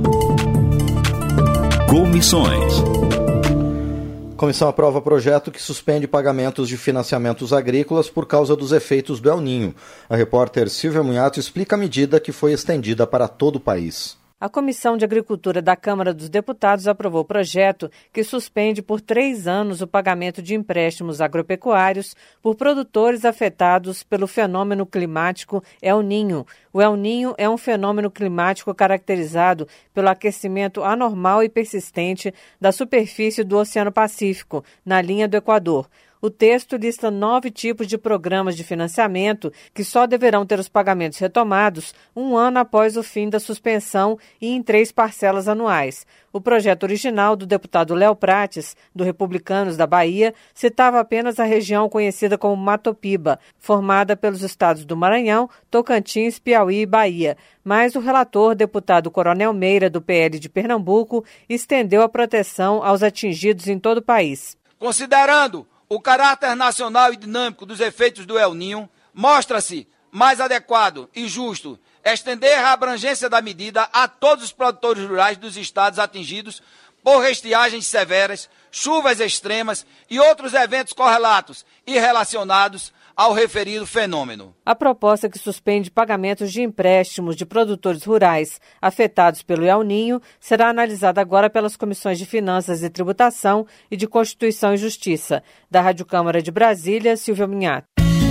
Comissões. A comissão aprova projeto que suspende pagamentos de financiamentos agrícolas por causa dos efeitos do El Ninho. A repórter Silvia Munhato explica a medida que foi estendida para todo o país. A Comissão de Agricultura da Câmara dos Deputados aprovou o projeto que suspende por três anos o pagamento de empréstimos agropecuários por produtores afetados pelo fenômeno climático El Ninho. O El Ninho é um fenômeno climático caracterizado pelo aquecimento anormal e persistente da superfície do Oceano Pacífico, na linha do Equador. O texto lista nove tipos de programas de financiamento que só deverão ter os pagamentos retomados um ano após o fim da suspensão e em três parcelas anuais. O projeto original do deputado Léo Prates, do Republicanos da Bahia, citava apenas a região conhecida como Matopiba, formada pelos estados do Maranhão, Tocantins, Piauí e Bahia. Mas o relator, deputado Coronel Meira, do P L de Pernambuco, estendeu a proteção aos atingidos em todo o país. Considerando o caráter nacional e dinâmico dos efeitos do El Ninho, mostra-se mais adequado e justo estender a abrangência da medida a todos os produtores rurais dos estados atingidos por estiagens severas, chuvas extremas e outros eventos correlatos e relacionados ao referido fenômeno. A proposta que suspende pagamentos de empréstimos de produtores rurais afetados pelo El Ninho será analisada agora pelas comissões de Finanças e Tributação e de Constituição e Justiça. Da Rádio Câmara de Brasília, Silvia Munhato.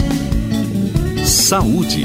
Saúde.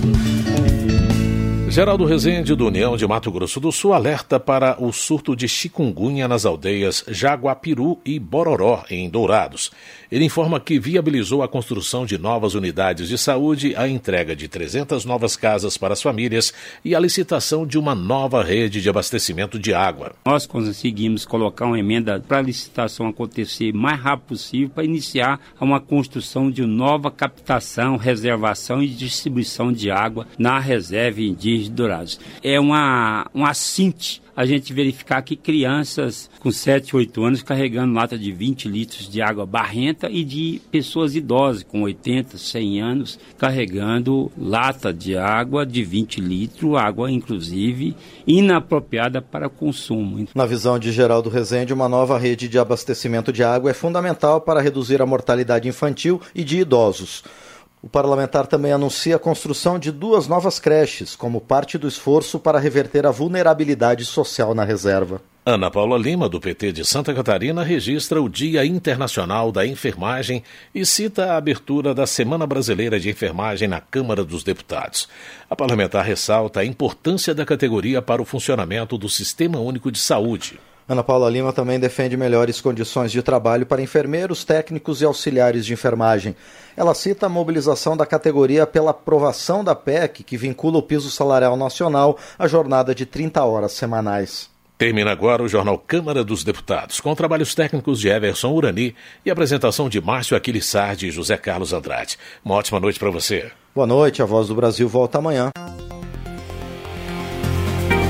Geraldo Rezende, do União de Mato Grosso do Sul, alerta para o surto de chikungunya nas aldeias Jaguapiru e Bororó, em Dourados. Ele informa que viabilizou a construção de novas unidades de saúde, a entrega de trezentas novas casas para as famílias e a licitação de uma nova rede de abastecimento de água. Nós conseguimos colocar uma emenda para a licitação acontecer o mais rápido possível para iniciar uma construção de nova captação, reservação e distribuição de água na reserva indígena de Dourados. É uma, uma assinte a gente verificar que crianças com sete, oito anos carregando lata de vinte litros de água barrenta e de pessoas idosas com oitenta, cem anos carregando lata de água de vinte litros, água inclusive inapropriada para consumo. Na visão de Geraldo Rezende, uma nova rede de abastecimento de água é fundamental para reduzir a mortalidade infantil e de idosos. O parlamentar também anuncia a construção de duas novas creches, como parte do esforço para reverter a vulnerabilidade social na reserva. Ana Paula Lima, do P T de Santa Catarina, registra o Dia Internacional da Enfermagem e cita a abertura da Semana Brasileira de Enfermagem na Câmara dos Deputados. A parlamentar ressalta a importância da categoria para o funcionamento do Sistema Único de Saúde. Ana Paula Lima também defende melhores condições de trabalho para enfermeiros, técnicos e auxiliares de enfermagem. Ela cita a mobilização da categoria pela aprovação da P E C, que vincula o piso salarial nacional à jornada de trinta horas semanais. Termina agora o Jornal Câmara dos Deputados, com trabalhos técnicos de Everson Urani e apresentação de Márcio Aquiles Sardi e José Carlos Andrade. Uma ótima noite para você. Boa noite, a Voz do Brasil volta amanhã.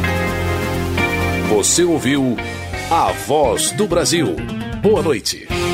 Você ouviu A Voz do Brasil. Boa noite.